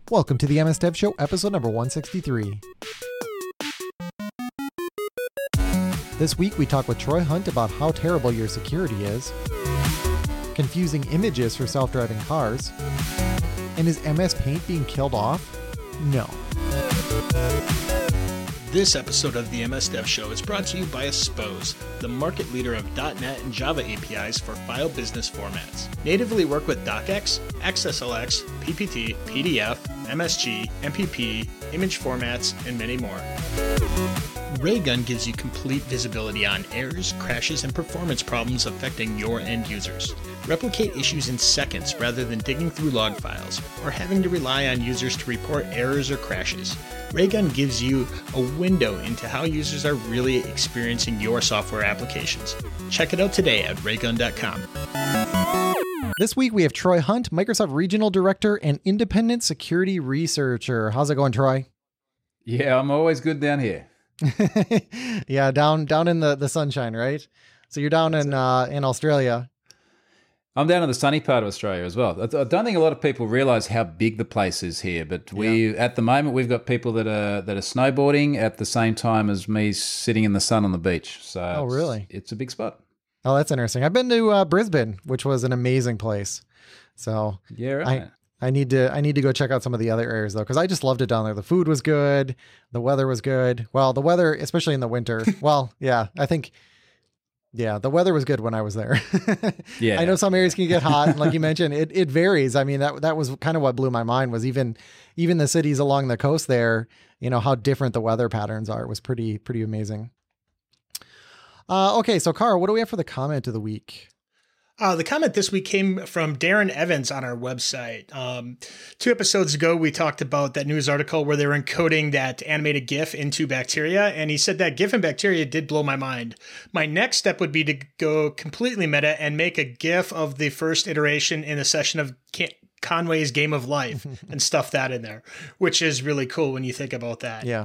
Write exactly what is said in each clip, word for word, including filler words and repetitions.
Welcome to the M S Dev Show, episode number one sixty-three. This week we talk with Troy Hunt about how terrible your security is, confusing images for self-driving cars, and is M S Paint being killed off? No. This episode of the M S Dev Show is brought to you by Aspose, the market leader of dot net and Java A P Is for file business formats. Natively work with DocX, X S L X, P P T, P D F, M S G, M P P, image formats, and many more. Raygun gives you complete visibility on errors, crashes, and performance problems affecting your end users. Replicate issues in seconds rather than digging through log files or having to rely on users to report errors or crashes. Raygun gives you a window into how users are really experiencing your software applications. Check it out today at raygun dot com. This week we have Troy Hunt, Microsoft Regional Director and Independent Security Researcher. How's it going, Troy? Yeah, I'm always good down here. yeah, down down in the, the sunshine, right? So you're down in uh, in Australia. I'm down in the sunny part of Australia as well. I don't think a lot of people realize how big the place is here, but we yeah. at the moment we've got people that are that are snowboarding at the same time as me sitting in the sun on the beach. So oh, it's, really? It's a big spot. Oh, that's interesting. I've been to uh, Brisbane, which was an amazing place. So yeah, right. I, I need to I need to go check out some of the other areas though, because I just loved it down there. The food was good, the weather was good. Well, the weather, especially in the winter. well, yeah, I think. Yeah, the weather was good when I was there. yeah, I know some areas can get hot, and like you mentioned, it it varies. I mean, that that was kind of what blew my mind was even even the cities along the coast there. You know how different the weather patterns are. It was pretty pretty amazing. Uh, okay, so Carl, what do we have for the comment of the week? Uh, the comment this week came from Darren Evans on our website. Um, two episodes ago, we talked about that news article where they were encoding that animated GIF into bacteria. And he said that GIF in bacteria did blow my mind. My next step would be to go completely meta and make a GIF of the first iteration in a session of Can- Conway's Game of Life and stuff that in there, which is really cool when you think about that. Yeah.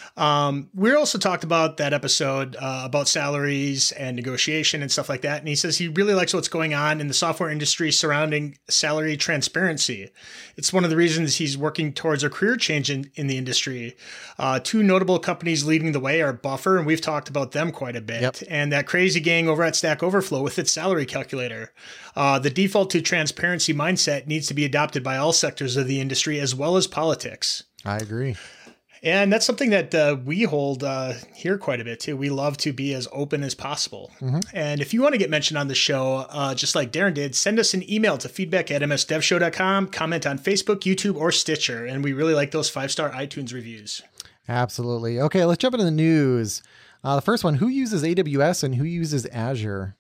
Um, we also talked about that episode uh, about salaries and negotiation and stuff like that. And he says he really likes what's going on in the software industry surrounding salary transparency. It's one of the reasons he's working towards a career change in, in the industry. Uh, two notable companies leading the way are Buffer, and we've talked about them quite a bit, yep. and that crazy gang over at Stack Overflow with its salary calculator. Uh, the default to transparency mindset needs to be adopted by all sectors of the industry as well as politics. I agree. And that's something that uh, we hold uh, here quite a bit too. We love to be as open as possible. Mm-hmm. And if you want to get mentioned on the show, uh, just like Darren did, send us an email to feedback at m s dev show dot com, comment on Facebook, YouTube, or Stitcher. And we really like those five-star iTunes reviews. Absolutely. Okay, let's jump into the news. Uh, the first one, who uses A W S and who uses Azure?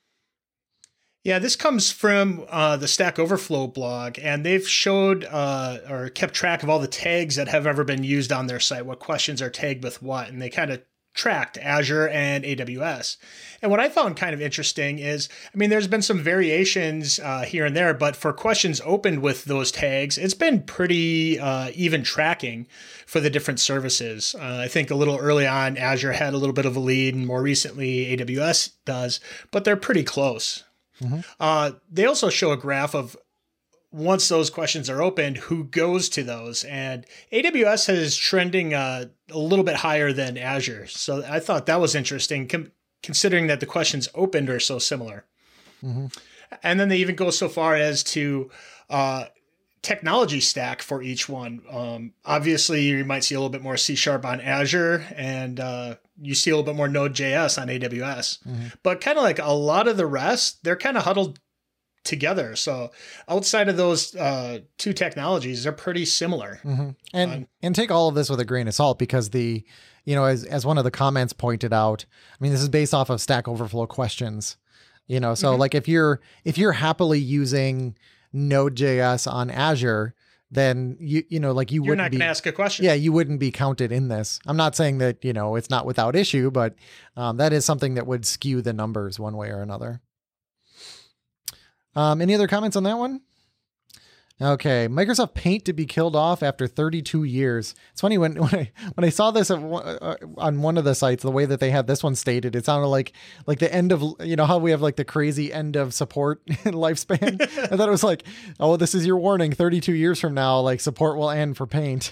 Yeah, this comes from uh, the Stack Overflow blog, and they've showed uh, or kept track of all the tags that have ever been used on their site, what questions are tagged with what, and they kind of tracked Azure and A W S. And what I found kind of interesting is, I mean, there's been some variations uh, here and there, but for questions opened with those tags, it's been pretty uh, even tracking for the different services. Uh, I think a little early on, Azure had a little bit of a lead, and more recently, A W S does, but they're pretty close. Mm-hmm. Uh, they also show a graph of once those questions are opened, who goes to those. And A W S is trending uh, a little bit higher than Azure. So I thought that was interesting, com- considering that the questions opened are so similar. Mm-hmm. And then they even go so far as to uh, technology stack for each one. Um, obviously, you might see a little bit more C Sharp on Azure, and uh, you see a little bit more Node.js on A W S. Mm-hmm. But kind of like a lot of the rest, they're kind of huddled together. So outside of those uh, two technologies, they're pretty similar. Mm-hmm. And um, and take all of this with a grain of salt, because the, you know, as as one of the comments pointed out, I mean, this is based off of Stack Overflow questions, you know, so mm-hmm. like if you're if you're happily using Node.js on Azure, then you you know like you you're wouldn't not going to ask a question. Yeah, you wouldn't be counted in this. I'm not saying that, you know, it's not without issue, but um, that is something that would skew the numbers one way or another. Um, any other comments on that one? Okay, Microsoft Paint to be killed off after thirty-two years. It's funny when when I when I saw this on one of the sites, the way that they had this one stated, it sounded like like the end of, you know how we have like the crazy end of support lifespan. I thought it was like, oh, this is your warning. thirty-two years from now, like support will end for Paint.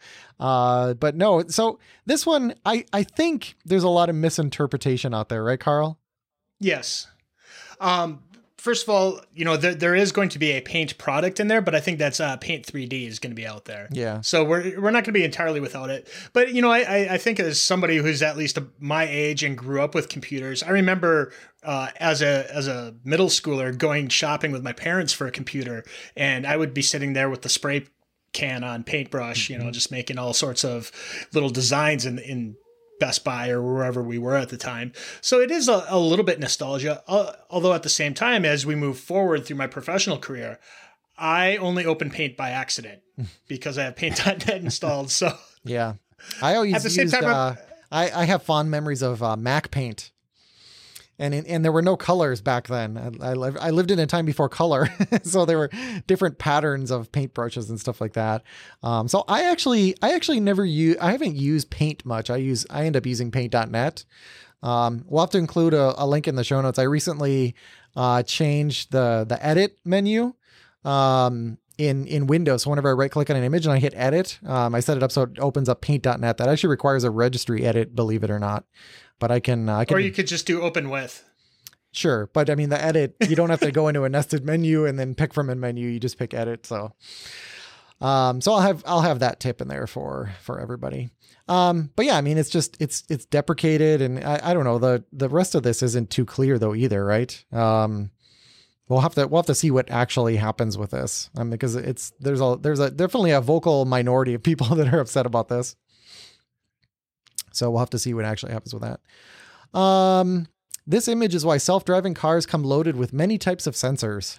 uh, but no, so this one, I I think there's a lot of misinterpretation out there, right, Carl? Yes. Um. First of all, you know, there, there is going to be a Paint product in there, but I think that's uh, Paint three D is going to be out there. Yeah. So we're we're not going to be entirely without it. But, you know, I, I think as somebody who's at least my age and grew up with computers, I remember uh, as a as a middle schooler going shopping with my parents for a computer, and I would be sitting there with the spray can on paintbrush, you know, just making all sorts of little designs in in Best Buy or wherever we were at the time. So it is a, a little bit nostalgia, uh, although at the same time, as we move forward through my professional career, I only open Paint by accident because I have paint dot net installed. So yeah, I always at the same used, time, uh, I, I have fond memories of uh, Mac Paint. And in, and there were no colors back then. I, I, I lived in a time before color, so there were different patterns of paintbrushes and stuff like that. Um, so I actually I actually never use I haven't used Paint much. I use I end up using paint dot net. Um, we'll have to include a, a link in the show notes. I recently uh, changed the the edit menu um, in in Windows. So whenever I right click on an image and I hit edit, um, I set it up so it opens up paint dot net. That actually requires a registry edit, believe it or not. But I can, uh, I can, or you could just do open with. Sure. But I mean, the edit, you don't have to go into a nested menu and then pick from a menu. You just pick edit. So, um, so I'll have, I'll have that tip in there for, for everybody. Um, but yeah, I mean, it's just, it's, it's deprecated, and I, I don't know, the, the rest of this isn't too clear though either. Right. Um, we'll have to, we'll have to see what actually happens with this. Um, because it's, there's a, there's a, definitely a vocal minority of people that are upset about this. So we'll have to see what actually happens with that. Um, this image is why self-driving cars come loaded with many types of sensors.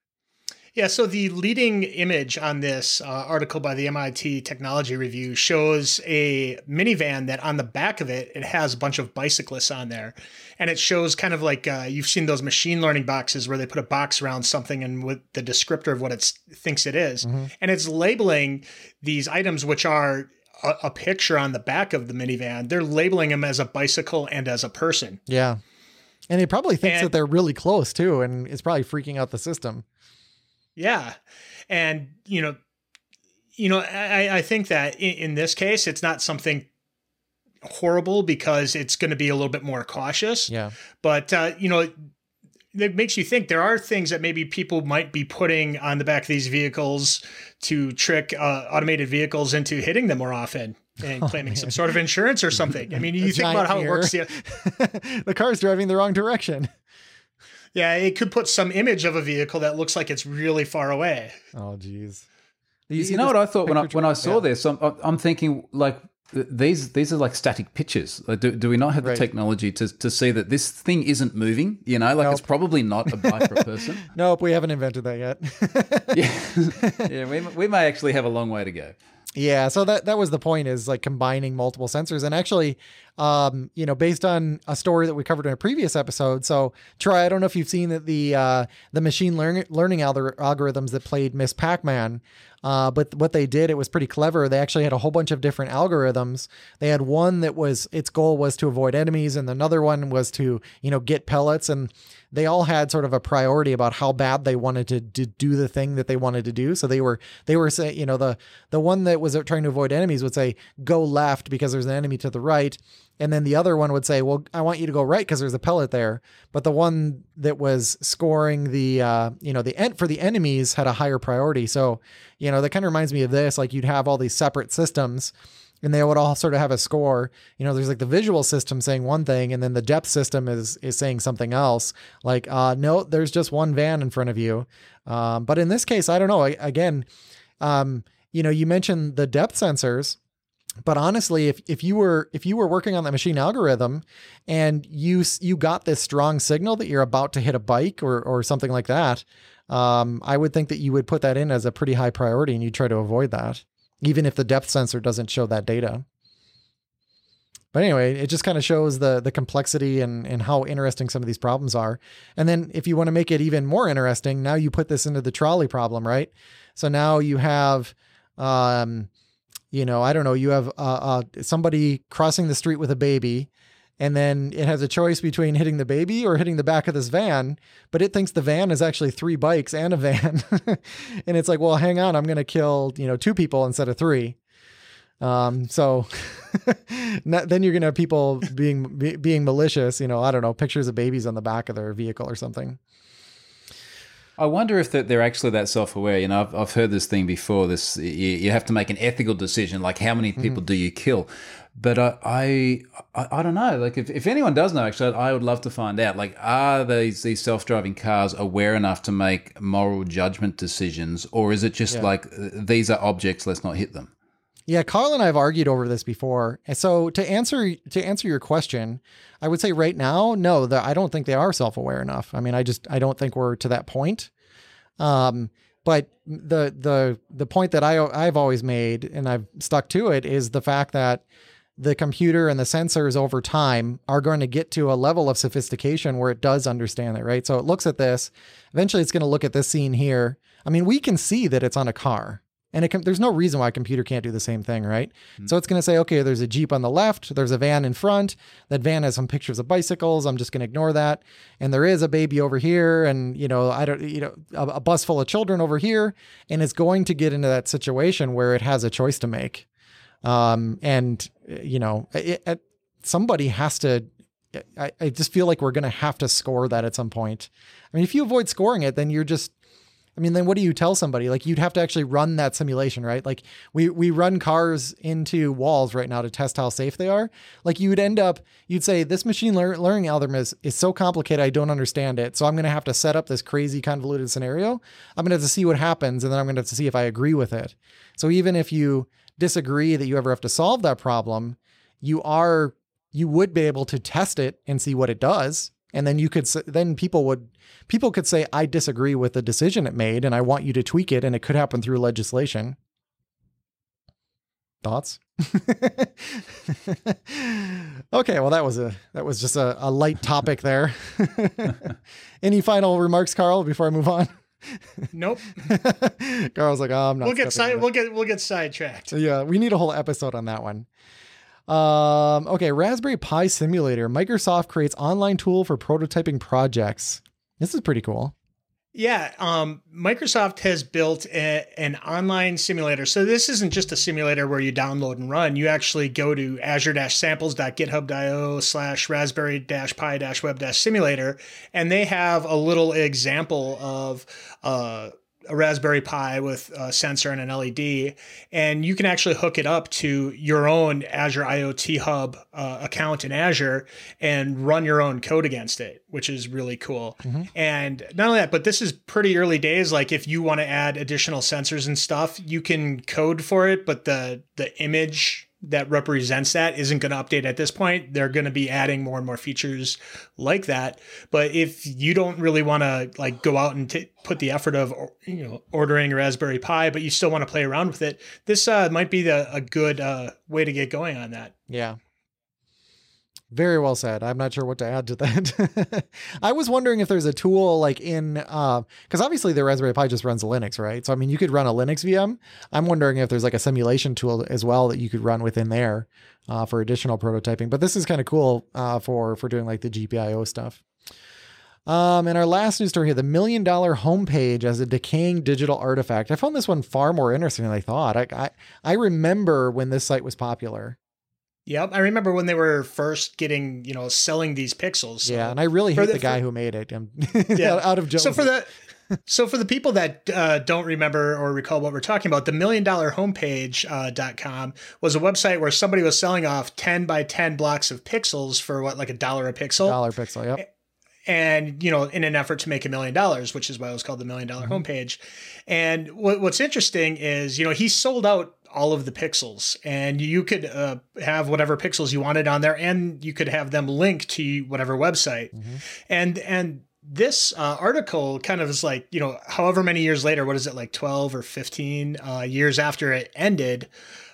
Yeah, so the leading image on this uh, article by the M I T Technology Review shows a minivan that on the back of it, it has a bunch of bicyclists on there. And it shows kind of like uh, you've seen those machine learning boxes where they put a box around something and with the descriptor of what it thinks it is. Mm-hmm. And it's labeling these items, which are a, a picture on the back of the minivan. They're labeling them as a bicycle and as a person. Yeah. And it probably thinks and, that they're really close too. And it's probably freaking out the system. Yeah. And, you know, you know, I, I think that in, in this case, it's not something horrible because it's going to be a little bit more cautious. Yeah. But, uh, you know, it makes you think there are things that maybe people might be putting on the back of these vehicles to trick uh, automated vehicles into hitting them more often and claiming oh, some sort of insurance or something. I mean, you think about how mirror. it works. Yeah. The car's driving the wrong direction. Yeah, it could put some image of a vehicle that looks like it's really far away. Oh, geez. You, you know what I thought when I when I saw yeah. this? I'm, I'm thinking like these these are like static pictures. Like, do do we not have the right. technology to to see that this thing isn't moving? You know, like nope. It's probably not a bike or a person. Nope, we haven't invented that yet. yeah, yeah, we we may actually have a long way to go. Yeah, so that that was the point, is like combining multiple sensors. And actually, um, you know, based on a story that we covered in a previous episode. So Troy, I don't know if you've seen that the uh, the machine learning learning algor- algorithms that played Miss Pac-Man. Uh, but what they did, it was pretty clever. They actually had a whole bunch of different algorithms. They had one that was, its goal was to avoid enemies, and another one was to, you know, get pellets. And they all had sort of a priority about how bad they wanted to, to do the thing that they wanted to do. So they were, they were saying, you know, the, the one that was trying to avoid enemies would say, go left because there's an enemy to the right. And then the other one would say, well, I want you to go right because there's a pellet there. But the one that was scoring the, uh, you know, the end for the enemies had a higher priority. So, you know, that kind of reminds me of this, like you'd have all these separate systems and they would all sort of have a score. You know, there's like the visual system saying one thing, and then the depth system is, is saying something else. Like, uh, no, there's just one van in front of you. Um, but in this case, I don't know. I, again, um, you know, you mentioned the depth sensors. But honestly, if, if you were if you were working on that machine algorithm and you you got this strong signal that you're about to hit a bike or or something like that, um, I would think that you would put that in as a pretty high priority, and you try to avoid that, even if the depth sensor doesn't show that data. But anyway, it just kind of shows the the complexity and, and how interesting some of these problems are. And then if you want to make it even more interesting, now you put this into the trolley problem, right? So now you have, um, you know, I don't know, you have uh, uh, somebody crossing the street with a baby, and then it has a choice between hitting the baby or hitting the back of this van, but it thinks the van is actually three bikes and a van. And it's like, well, hang on, I'm going to kill, you know, two people instead of three. Um, so then you're going to have people being, be, being malicious, you know, I don't know, pictures of babies on the back of their vehicle or something. I wonder if that they're actually that self-aware. You know, I've, I've heard this thing before. This you, you have to make an ethical decision, like how many people mm-hmm. do you kill? But I, I, I, I don't know. Like, if, if anyone does know, actually, I would love to find out. Like, are these these self-driving cars aware enough to make moral judgment decisions, or is it just yeah. like these are objects, let's not hit them? Yeah, Carl and I have argued over this before. And so to answer to answer your question, I would say right now, no, the, I don't think they are self-aware enough. I mean, I just I don't think we're to that point. Um, but the the the point that I I've always made, and I've stuck to it, is the fact that the computer and the sensors over time are going to get to a level of sophistication where it does understand it, right? So it looks at this. Eventually, it's going to look at this scene here. I mean, we can see that it's on a car. And it can, there's no reason why a computer can't do the same thing, right? Mm-hmm. So it's going to say, okay, there's a Jeep on the left, there's a van in front. That van has some pictures of bicycles. I'm just going to ignore that. And there is a baby over here, and you know, I don't, you know, a, a bus full of children over here, and it's going to get into that situation where it has a choice to make. Um, and you know, it, it, somebody has to. I, I just feel like we're going to have to score that at some point. I mean, if you avoid scoring it, then you're just. I mean, then what do you tell somebody? Like, you'd have to actually run that simulation, right? Like we, we run cars into walls right now to test how safe they are. Like you would end up, you'd say this machine lear- learning algorithm is, is so complicated. I don't understand it. So I'm going to have to set up this crazy convoluted scenario. I'm going to have to see what happens. And then I'm going to have to see if I agree with it. So even if you disagree that you ever have to solve that problem, you are, you would be able to test it and see what it does. And then you could, then people would, people could say, I disagree with the decision it made and I want you to tweak it. And it could happen through legislation. Thoughts? Okay. Well, that was a, that was just a, a light topic there. Any final remarks, Carl, before I move on? Nope. Carl's like, oh, I'm not. We'll get side, we'll get, we'll get sidetracked. Yeah. We need a whole episode on that one. Um, okay. Raspberry Pi Simulator. Microsoft creates online tool for prototyping projects. This is pretty cool. Yeah. Um, Microsoft has built a, an online simulator. So this isn't just a simulator where you download and run. You actually go to azure-samples.github.io slash raspberry-pi-web-simulator. And they have a little example of, uh, a Raspberry Pi with a sensor and an L E D, and you can actually hook it up to your own Azure IoT Hub uh, account in Azure and run your own code against it, which is really cool. Mm-hmm. And not only that, but this is pretty early days. Like if you want to add additional sensors and stuff, you can code for it, but the the image that represents that isn't going to update at this point. They're going to be adding more and more features like that. But if you don't really want to like go out and t- put the effort of, you know, ordering a Raspberry Pi, but you still want to play around with it, this uh, might be the, a good uh, way to get going on that. Yeah. Very well said. I'm not sure what to add to that. I was wondering if there's a tool like in, uh, cause obviously the Raspberry Pi just runs Linux, right? So, I mean, you could run a Linux V M. I'm wondering if there's like a simulation tool as well that you could run within there, uh, for additional prototyping, but this is kind of cool, uh, for, for doing like the G P I O stuff. Um, and our last news story here, the million dollar homepage as a decaying digital artifact. I found this one far more interesting than I thought. I, I, I remember when this site was popular. Yep, I remember when they were first getting, you know, selling these pixels. So yeah, and I really hate the, the guy for, who made it. Yeah, out of Jones. So for the so for the people that uh, don't remember or recall what we're talking about, the million dollar homepage uh, dot com was a website where somebody was selling off ten by ten blocks of pixels for what, like a dollar a pixel. Dollar pixel, yep. And, you know, in an effort to make a million dollars, which is why it was called the million dollar mm-hmm. homepage. And what, what's interesting is, you know, he sold out all of the pixels, and you could uh, have whatever pixels you wanted on there, and you could have them linked to whatever website. Mm-hmm. And, and this uh, article kind of is like, you know, however many years later, what is it, like twelve or fifteen uh, years after it ended,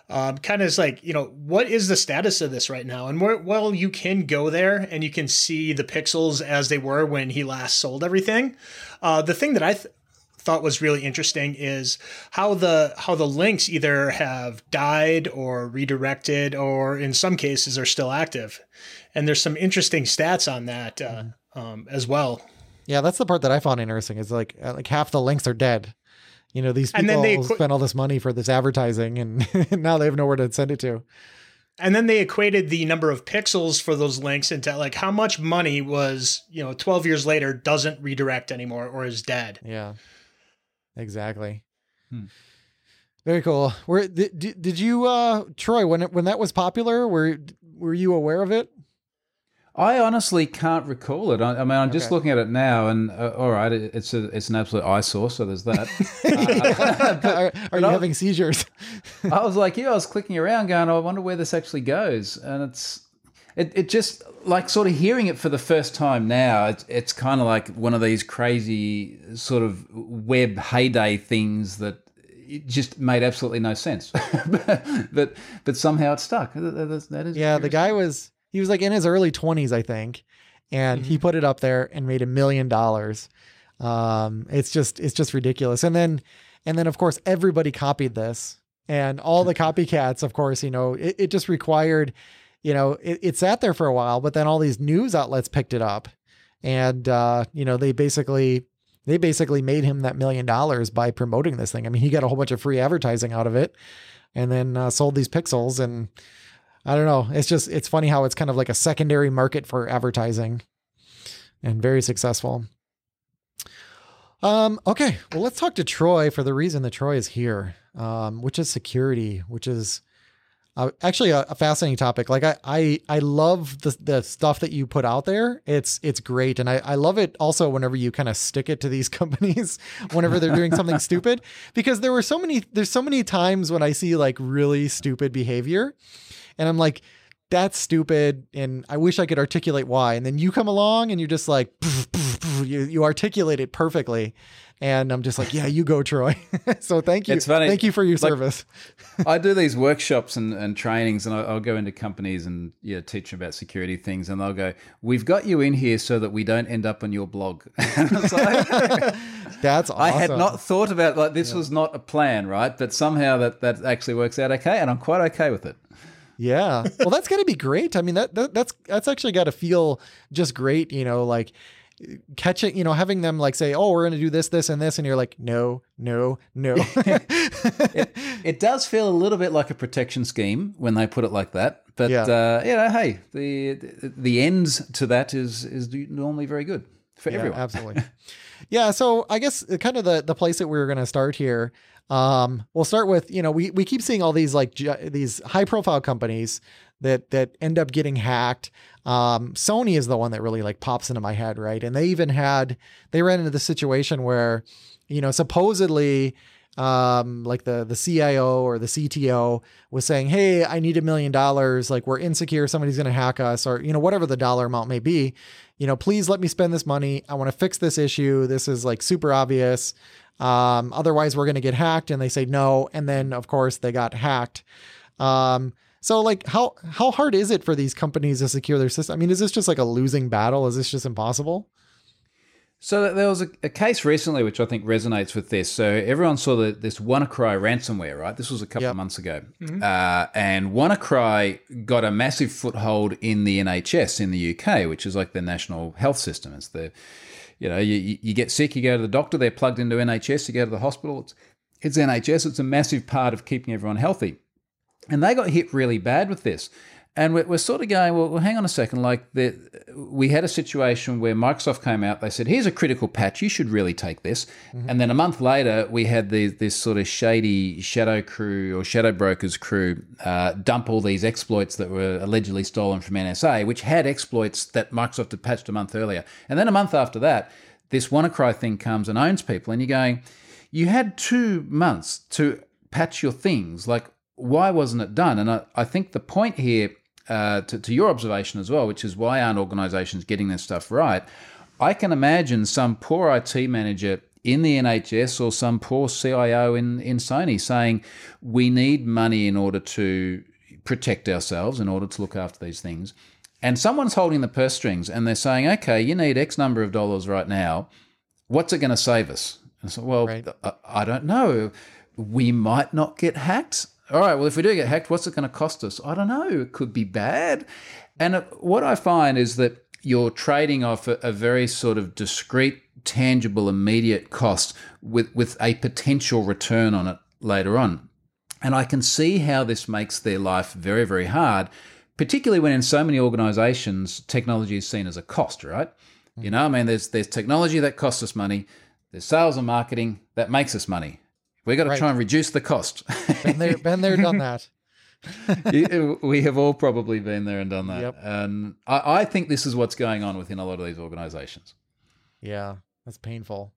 Um, kind of is like, you know, what is the status of this right now? And where, well, you can go there and you can see the pixels as they were when he last sold everything. Uh, the thing that I th- thought was really interesting is how the how the links either have died or redirected, or in some cases are still active. And there's some interesting stats on that uh, mm. um, as well. Yeah, that's the part that I found interesting. Is like like half the links are dead. You know, these people and then they equ- spent all this money for this advertising, and now they have nowhere to send it to. And then they equated the number of pixels for those links into like how much money was, you know, twelve years later doesn't redirect anymore or is dead. Yeah, exactly. Hmm. Very cool. Were did, did you, uh, Troy, when it, when that was popular, were were you aware of it? I honestly can't recall it. I, I mean, I'm just okay. looking at it now, and uh, all right, it, it's a it's an absolute eyesore. So there's that. uh, but, are are you I, having seizures? I was like, yeah, I was clicking around, going, oh, I wonder where this actually goes, and it's it it just like sort of hearing it for the first time now. It's it's kind of like one of these crazy sort of web heyday things that it just made absolutely no sense, but but somehow it stuck. That, that is yeah. The guy was. He was like in his early twenties, I think, and mm-hmm. he put it up there and made a million dollars. Um, it's just, it's just ridiculous. And then, and then of course, everybody copied this, and all the copycats, of course, you know, it, it just required, you know, it, it sat there for a while, but then all these news outlets picked it up, and, uh, you know, they basically, they basically made him that million dollars by promoting this thing. I mean, he got a whole bunch of free advertising out of it, and then uh, sold these pixels, and I don't know. It's just, it's funny how it's kind of like a secondary market for advertising, and very successful. Um, okay. Well, let's talk to Troy for the reason that Troy is here, um, which is security, which is uh, actually a, a fascinating topic. Like I, I, I love the, the stuff that you put out there. It's, it's great. And I, I love it also whenever you kind of stick it to these companies, whenever they're doing something stupid, because there were so many, there's so many times when I see like really stupid behavior, and I'm like, that's stupid, and I wish I could articulate why. And then you come along and you're just like, poof, poof, poof, you, you articulate it perfectly. And I'm just like, yeah, you go, Troy. So thank you. It's funny. Thank you for your like, service. I do these workshops and, and trainings, and I'll, I'll go into companies and yeah, teach them about security things. And they'll go, we've got you in here so that we don't end up on your blog. And I was like, that's awesome. I had not thought about like this yeah. was not a plan, right? But somehow that, that actually works out okay. And I'm quite okay with it. Yeah. Well, that's got to be great. I mean, that, that that's, that's actually got to feel just great, you know, like catching, you know, having them like say, oh, we're going to do this, this, and this. And you're like, no, no, no. it, it does feel a little bit like a protection scheme when they put it like that. But, yeah. uh, you know, hey, the, the, the ends to that is, is normally very good for yeah, everyone. Absolutely. Yeah. So I guess kind of the, the place that we were going to start here, Um, we'll start with, you know, we, we keep seeing all these like ju- these high profile companies that, that end up getting hacked. Um, Sony is the one that really like pops into my head. Right. And they even had, they ran into the situation where, you know, supposedly, um, like the, the C I O or the C T O was saying, hey, I need a million dollars. Like we're insecure. Somebody's going to hack us, or, you know, whatever the dollar amount may be, you know, please let me spend this money. I want to fix this issue. This is like super obvious. Um, otherwise we're going to get hacked. And they say no. And then of course they got hacked. Um, so like how, how hard is it for these companies to secure their system? I mean, is this just like a losing battle? Is this just impossible? So there was a, a case recently, which I think resonates with this. So everyone saw the, this WannaCry ransomware, right? This was a couple yep. of months ago. Mm-hmm. Uh, and WannaCry got a massive foothold in the N H S in the U K, which is like the national health system. It's the, You know, you, you get sick, you go to the doctor, they're plugged into N H S, you go to the hospital, it's, it's N H S, it's a massive part of keeping everyone healthy. And they got hit really bad with this. And we're, we're sort of going, well, well, hang on a second, like the, we had a situation where Microsoft came out, they said, here's a critical patch, you should really take this. Mm-hmm. And then a month later, we had the, this sort of shady shadow crew or shadow brokers crew uh, dump all these exploits that were allegedly stolen from N S A, which had exploits that Microsoft had patched a month earlier. And then a month after that, this WannaCry thing comes and owns people. And you're going, you had two months to patch your things. Like, why wasn't it done? And I, I think the point here, Uh, to, to your observation as well, which is why aren't organizations getting this stuff right? I can imagine some poor I T manager in the N H S or some poor C I O in, in Sony saying, we need money in order to protect ourselves, in order to look after these things. And someone's holding the purse strings and they're saying, okay, you need X number of dollars right now. What's it going to save us? And so, well, right. I, I don't know. We might not get hacked. All right, well, if we do get hacked, what's it going to cost us? I don't know. It could be bad. And what I find is that you're trading off a, a very sort of discrete, tangible, immediate cost with, with a potential return on it later on. And I can see how this makes their life very, very hard, particularly when in so many organizations, technology is seen as a cost, right? Mm-hmm. You know, I mean, there's there's technology that costs us money. There's sales and marketing that makes us money. We've got to right. try and reduce the cost. Been there, been there, done that. We have all probably been there and done that. Yep. And I, I think this is what's going on within a lot of these organizations. Yeah, that's painful.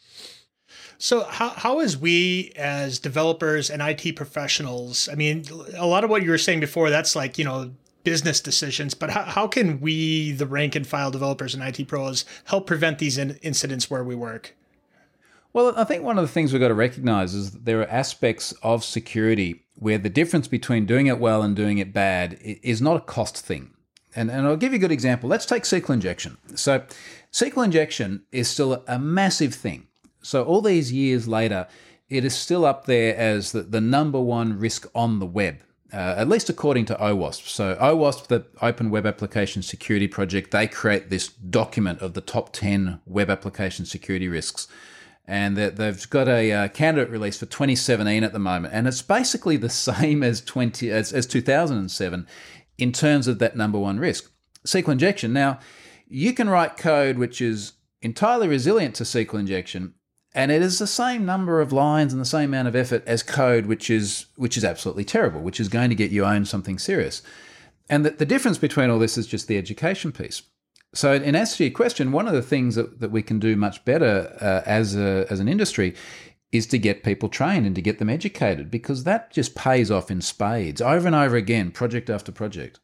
So how how is we as developers and I T professionals, I mean, a lot of what you were saying before, that's like, you know, business decisions, but how, how can we, the rank and file developers and I T pros, help prevent these in, incidents where we work? Well, I think one of the things we've got to recognize is that there are aspects of security where the difference between doing it well and doing it bad is not a cost thing. And, and I'll give you a good example. Let's take S Q L injection. So S Q L injection is still a massive thing. So all these years later, it is still up there as the, the number one risk on the web, uh, at least according to OWASP. So OWASP, the Open Web Application Security Project, they create this document of the top ten web application security risks. And they've got a uh, candidate release for twenty seventeen at the moment. And it's basically the same as twenty as, as two thousand seven in terms of that number one risk. S Q L injection. Now, you can write code which is entirely resilient to S Q L injection, and it is the same number of lines and the same amount of effort as code which is which is absolutely terrible, which is going to get you owned something serious. And the, the difference between all this is just the education piece. So in answer to your question, one of the things that, that we can do much better uh, as a, as an industry is to get people trained and to get them educated, because that just pays off in spades over and over again, project after project.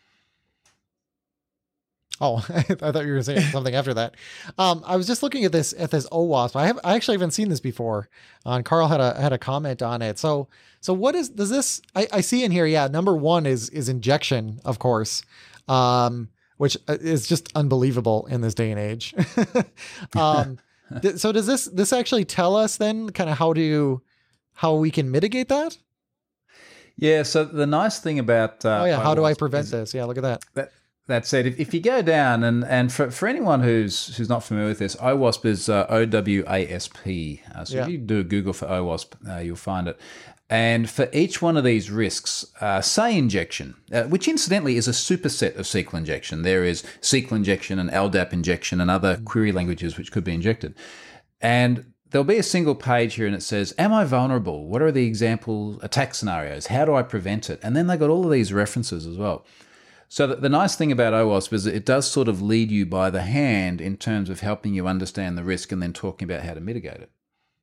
Oh, I thought you were saying something after that. Um, I was just looking at this at this OWASP. I have I actually haven't seen this before. Uh, and Carl had a had a comment on it. So so what is does this? I, I see in here. Yeah, number one is is injection, of course. Um, which is just unbelievable in this day and age. um, th- so does this, this actually tell us then kind of how to, how we can mitigate that? Yeah. So the nice thing about, uh, oh yeah. How do I prevent this? Yeah. Look at that. That, that said, if, if you go down and, and for, for anyone who's, who's not familiar with this, OWASP is uh, O W A S P. Uh, so yeah. If you do a Google for OWASP, uh, you'll find it. And for each one of these risks, uh, say injection, uh, which incidentally is a superset of S Q L injection. There is S Q L injection and L D A P injection and other query languages which could be injected. And there'll be a single page here and it says, am I vulnerable? What are the example attack scenarios? How do I prevent it? And then they got all of these references as well. So the, the nice thing about OWASP is that it does sort of lead you by the hand in terms of helping you understand the risk and then talking about how to mitigate it.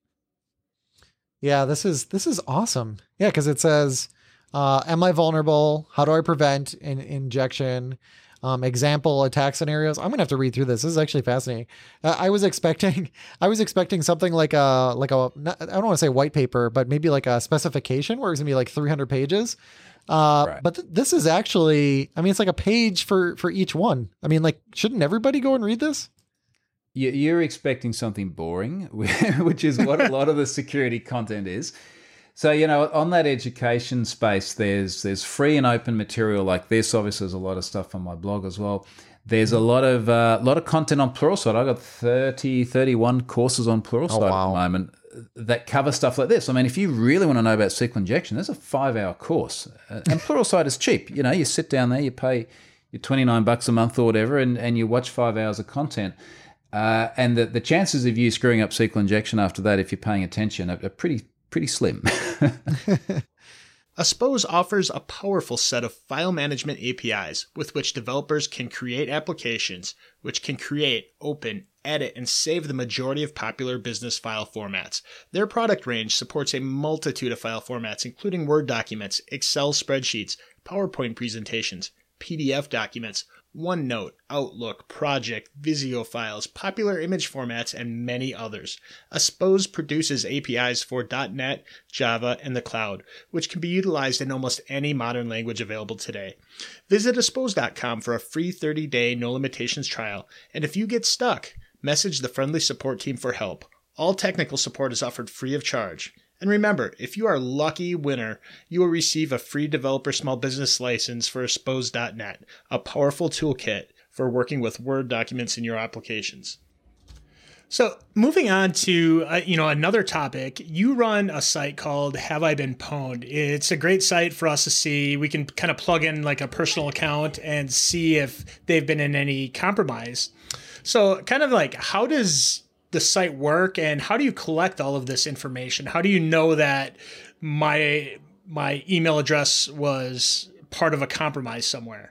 Yeah, this is this is awesome. Yeah, because it says, uh, am I vulnerable? How do I prevent an injection? Um, example attack scenarios. I'm gonna have to read through this. This is actually fascinating. Uh, I was expecting, I was expecting something like a like a not, I don't want to say white paper, but maybe like a specification where it's gonna be like three hundred pages. Uh, right. But th- this is actually, I mean, it's like a page for for each one. I mean, like, shouldn't everybody go and read this? You're expecting something boring, which is what a lot of the security content is. So, you know, on that education space, there's there's free and open material like this. Obviously, there's a lot of stuff on my blog as well. There's a lot of uh, lot of content on Pluralsight. I've got thirty, thirty-one courses on Pluralsight oh, wow. at the moment that cover stuff like this. I mean, if you really want to know about S Q L injection, there's a five-hour course. And Pluralsight is cheap. You know, you sit down there, you pay your twenty-nine bucks a month or whatever, and, and you watch five hours of content. Uh, and the, the chances of you screwing up S Q L injection after that, if you're paying attention, are, are pretty pretty slim. Aspose offers a powerful set of file management A P Is with which developers can create applications which can create, open, edit, and save the majority of popular business file formats. Their product range supports a multitude of file formats, including Word documents, Excel spreadsheets, PowerPoint presentations, P D F documents, OneNote, Outlook, Project, Visio files, popular image formats, and many others. Aspose produces A P Is for dot net, Java, and the cloud, which can be utilized in almost any modern language available today. Visit aspose dot com for a free thirty-day no limitations trial, and if you get stuck, message the friendly support team for help. All technical support is offered free of charge. And remember, if you are lucky winner, you will receive a free developer small business license for aspose dot net, a powerful toolkit for working with Word documents in your applications. So moving on to uh, you know another topic, you run a site called Have I Been Pwned? It's a great site for us to see. We can kind of plug in like a personal account and see if they've been in any compromise. So kind of like, how does the site work, and how do you collect all of this information? How do you know that my my email address was part of a compromise somewhere?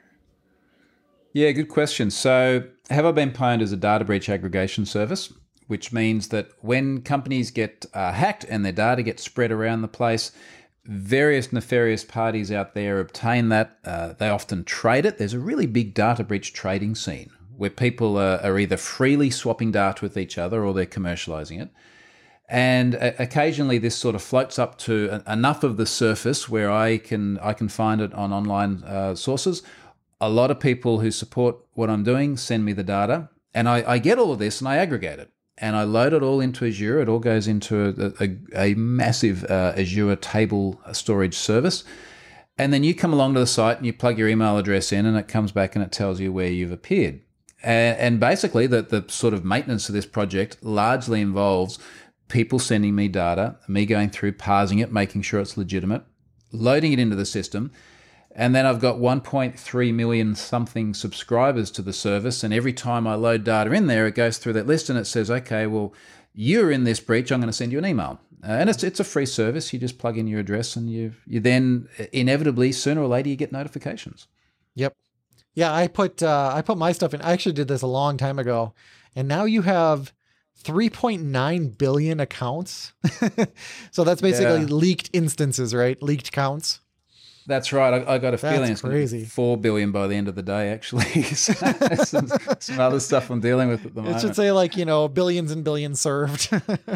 Yeah, good question. So Have I Been Pwned is a data breach aggregation service, which means that when companies get uh, hacked and their data gets spread around the place, various nefarious parties out there obtain that. Uh, they often trade it. There's a really big data breach trading scene where people are, are either freely swapping data with each other or they're commercializing it. And uh, occasionally this sort of floats up to a, enough of the surface where I can I can find it on online uh, sources. A lot of people who support what I'm doing send me the data, and I, I get all of this and I aggregate it. And I load it all into Azure. It all goes into a, a, a massive uh, Azure table storage service. And then you come along to the site and you plug your email address in, and it comes back and it tells you where you've appeared. And basically, the, the sort of maintenance of this project largely involves people sending me data, me going through, parsing it, making sure it's legitimate, loading it into the system. And then I've got one point three million something subscribers to the service. And every time I load data in there, it goes through that list and it says, okay, well, you're in this breach. I'm going to send you an email. Uh, and it's it's a free service. You just plug in your address and you you then inevitably, sooner or later, you get notifications. Yep. Yeah, I put uh, I put my stuff in. I actually did this a long time ago, and now you have three point nine billion accounts. So that's basically Yeah. leaked instances, right? Leaked counts. That's right. I, I got a That's feeling it's going to crazy. be four billion by the end of the day, actually. So, some, some other stuff I'm dealing with at the It moment. should say like, you know, billions and billions served.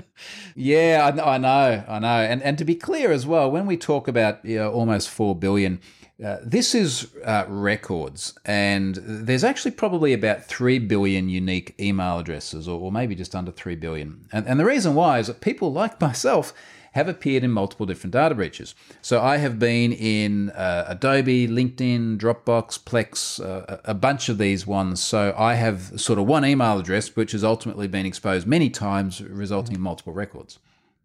Yeah, I, I know, I know. And and to be clear as well, when we talk about you know, almost four billion, uh, this is uh, records. And there's actually probably about three billion unique email addresses, or, or maybe just under three billion. And, and the reason why is that people like myself have appeared in multiple different data breaches. So I have been in uh, Adobe, LinkedIn, Dropbox, Plex, uh, a bunch of these ones. So I have sort of one email address, which has ultimately been exposed many times, resulting in multiple records.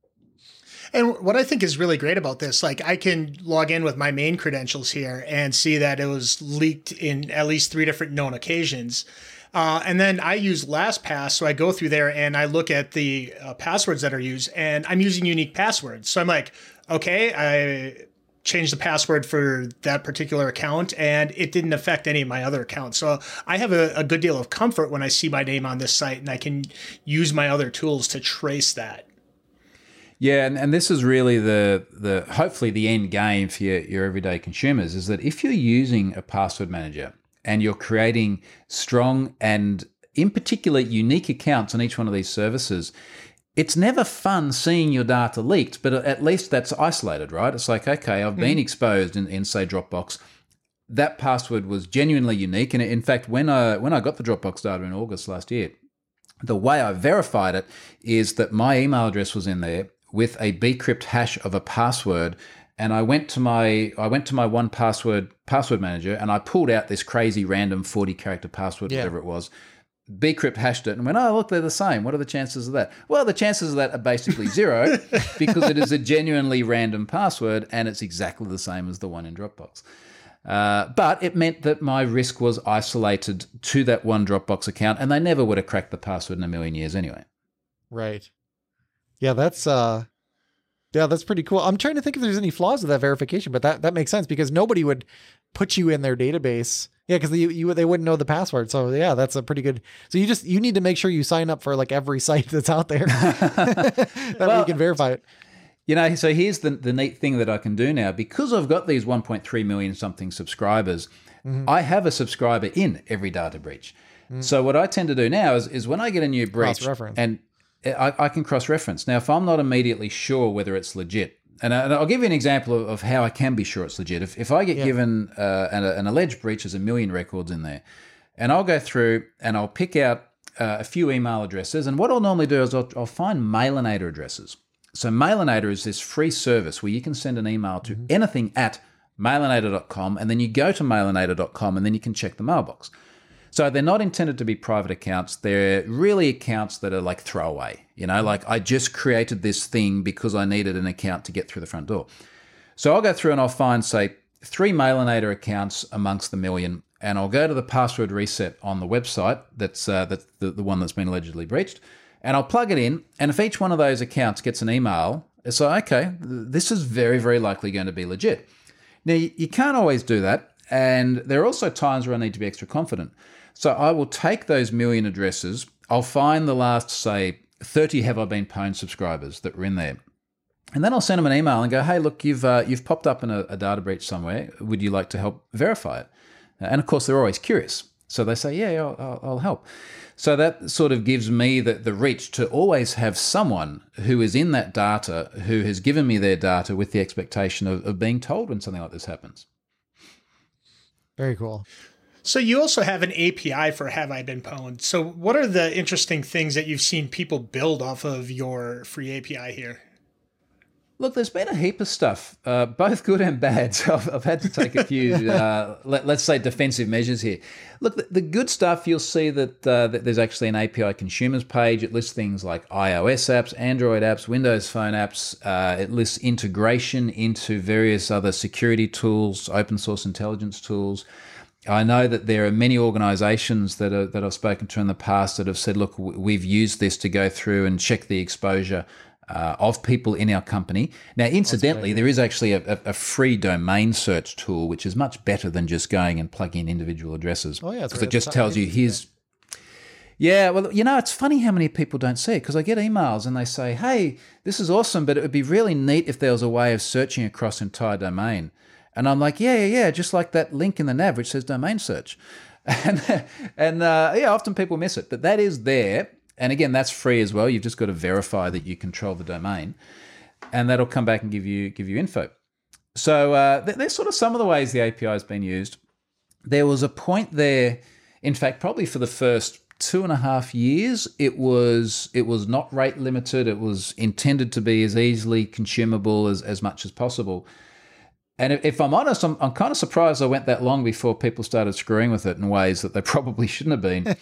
And what I think is really great about this, like I can log in with my main credentials here and see that it was leaked in at least three different known occasions. Uh, and then I use LastPass, so I go through there and I look at the uh, passwords that are used, and I'm using unique passwords. So I'm like, okay, I changed the password for that particular account, and it didn't affect any of my other accounts. So I have a, a good deal of comfort when I see my name on this site, and I can use my other tools to trace that. Yeah, and, and this is really the the hopefully the end game for your, your everyday consumers, is that if you're using a password manager and you're creating strong and, in particular, unique accounts on each one of these services, it's never fun seeing your data leaked, but at least that's isolated, right? It's like, okay, I've been exposed in, in, say, Dropbox. That password was genuinely unique. And in fact, when I, when I got the Dropbox data in August last year, the way I verified it is that my email address was in there with a bcrypt hash of a password. And I went to my I went to my one password password manager and I pulled out this crazy random forty character password, Yeah. whatever it was, bcrypt hashed it and went, oh, look, they're the same. What are the chances of that? Well, the chances of that are basically zero because it is a genuinely random password and it's exactly the same as the one in Dropbox. Uh, but it meant that my risk was isolated to that one Dropbox account, and they never would have cracked the password in a million years anyway. Right. Yeah, that's uh yeah, that's pretty cool. I'm trying to think if there's any flaws with that verification, but that, that makes sense because nobody would put you in their database. Yeah, because you, you they wouldn't know the password. So yeah, that's a pretty good. So you just you need to make sure you sign up for like every site that's out there that Well, we can verify it. You know, so here's the the neat thing that I can do now, because I've got these one point three million something subscribers. Mm-hmm. I have a subscriber in every data breach. Mm-hmm. So what I tend to do now is, is when I get a new breach, Cross-reference. and I, I can cross-reference. Now, if I'm not immediately sure whether it's legit, and, I, and I'll give you an example of, of how I can be sure it's legit. If, if I get Yeah. given uh, an, an alleged breach, there's a million records in there, and I'll go through and I'll pick out uh, a few email addresses, and what I'll normally do is I'll, I'll find Mailinator addresses. So Mailinator is this free service where you can send an email to mm-hmm. anything at mailinator dot com, and then you go to mailinator dot com, and then you can check the mailbox. So they're not intended to be private accounts. They're really accounts that are like throwaway. You know, like I just created this thing because I needed an account to get through the front door. So I'll go through and I'll find, say, three Mailinator accounts amongst the million, and I'll go to the password reset on the website that's uh, that's the, the one that's been allegedly breached, and I'll plug it in. And if each one of those accounts gets an email, it's like, okay, this is very, very likely going to be legit. Now, you can't always do that, and there are also times where I need to be extra confident. So I will take those million addresses, I'll find the last, say, thirty Have I Been Pwned subscribers that were in there, and then I'll send them an email and go, hey, look, you've uh, you've popped up in a, a data breach somewhere. Would you like to help verify it? And of course, they're always curious. So they say, yeah, yeah I'll, I'll, I'll help. So that sort of gives me the, the reach to always have someone who is in that data who has given me their data with the expectation of, of being told when something like this happens. Very cool. So you also have an A P I for Have I Been Pwned. So what are the interesting things that you've seen people build off of your free A P I here? Look, there's been a heap of stuff, uh, both good and bad. So I've, I've had to take a few, uh, let, let's say, defensive measures here. Look, the, the good stuff, you'll see that, uh, that there's actually an A P I consumers page. It lists things like iOS apps, Android apps, Windows Phone apps. Uh, it lists integration into various other security tools, open source intelligence tools. I know that there are many organizations that are, that I've spoken to in the past that have said, look, we've used this to go through and check the exposure uh, of people in our company. Now, incidentally, there is actually a, a free domain search tool, which is much better than just going and plugging in individual addresses. Oh, yeah. Because it just tells you here's... Yeah, well, you know, it's funny how many people don't see it, because I get emails and they say, hey, this is awesome, but it would be really neat if there was a way of searching across entire domain. And I'm like, yeah, yeah, yeah, just like that link in the nav which says domain search. And, and uh, yeah, often people miss it. But that is there. And again, that's free as well. You've just got to verify that you control the domain. And that'll come back and give you give you info. So uh, there's sort of some of the ways the A P I has been used. There was a point there, in fact, probably for the first two and a half years, it was it was not rate limited. It was intended to be as easily consumable as, as much as possible. And if I'm honest, I'm, I'm kind of surprised I went that long before people started screwing with it in ways that they probably shouldn't have been.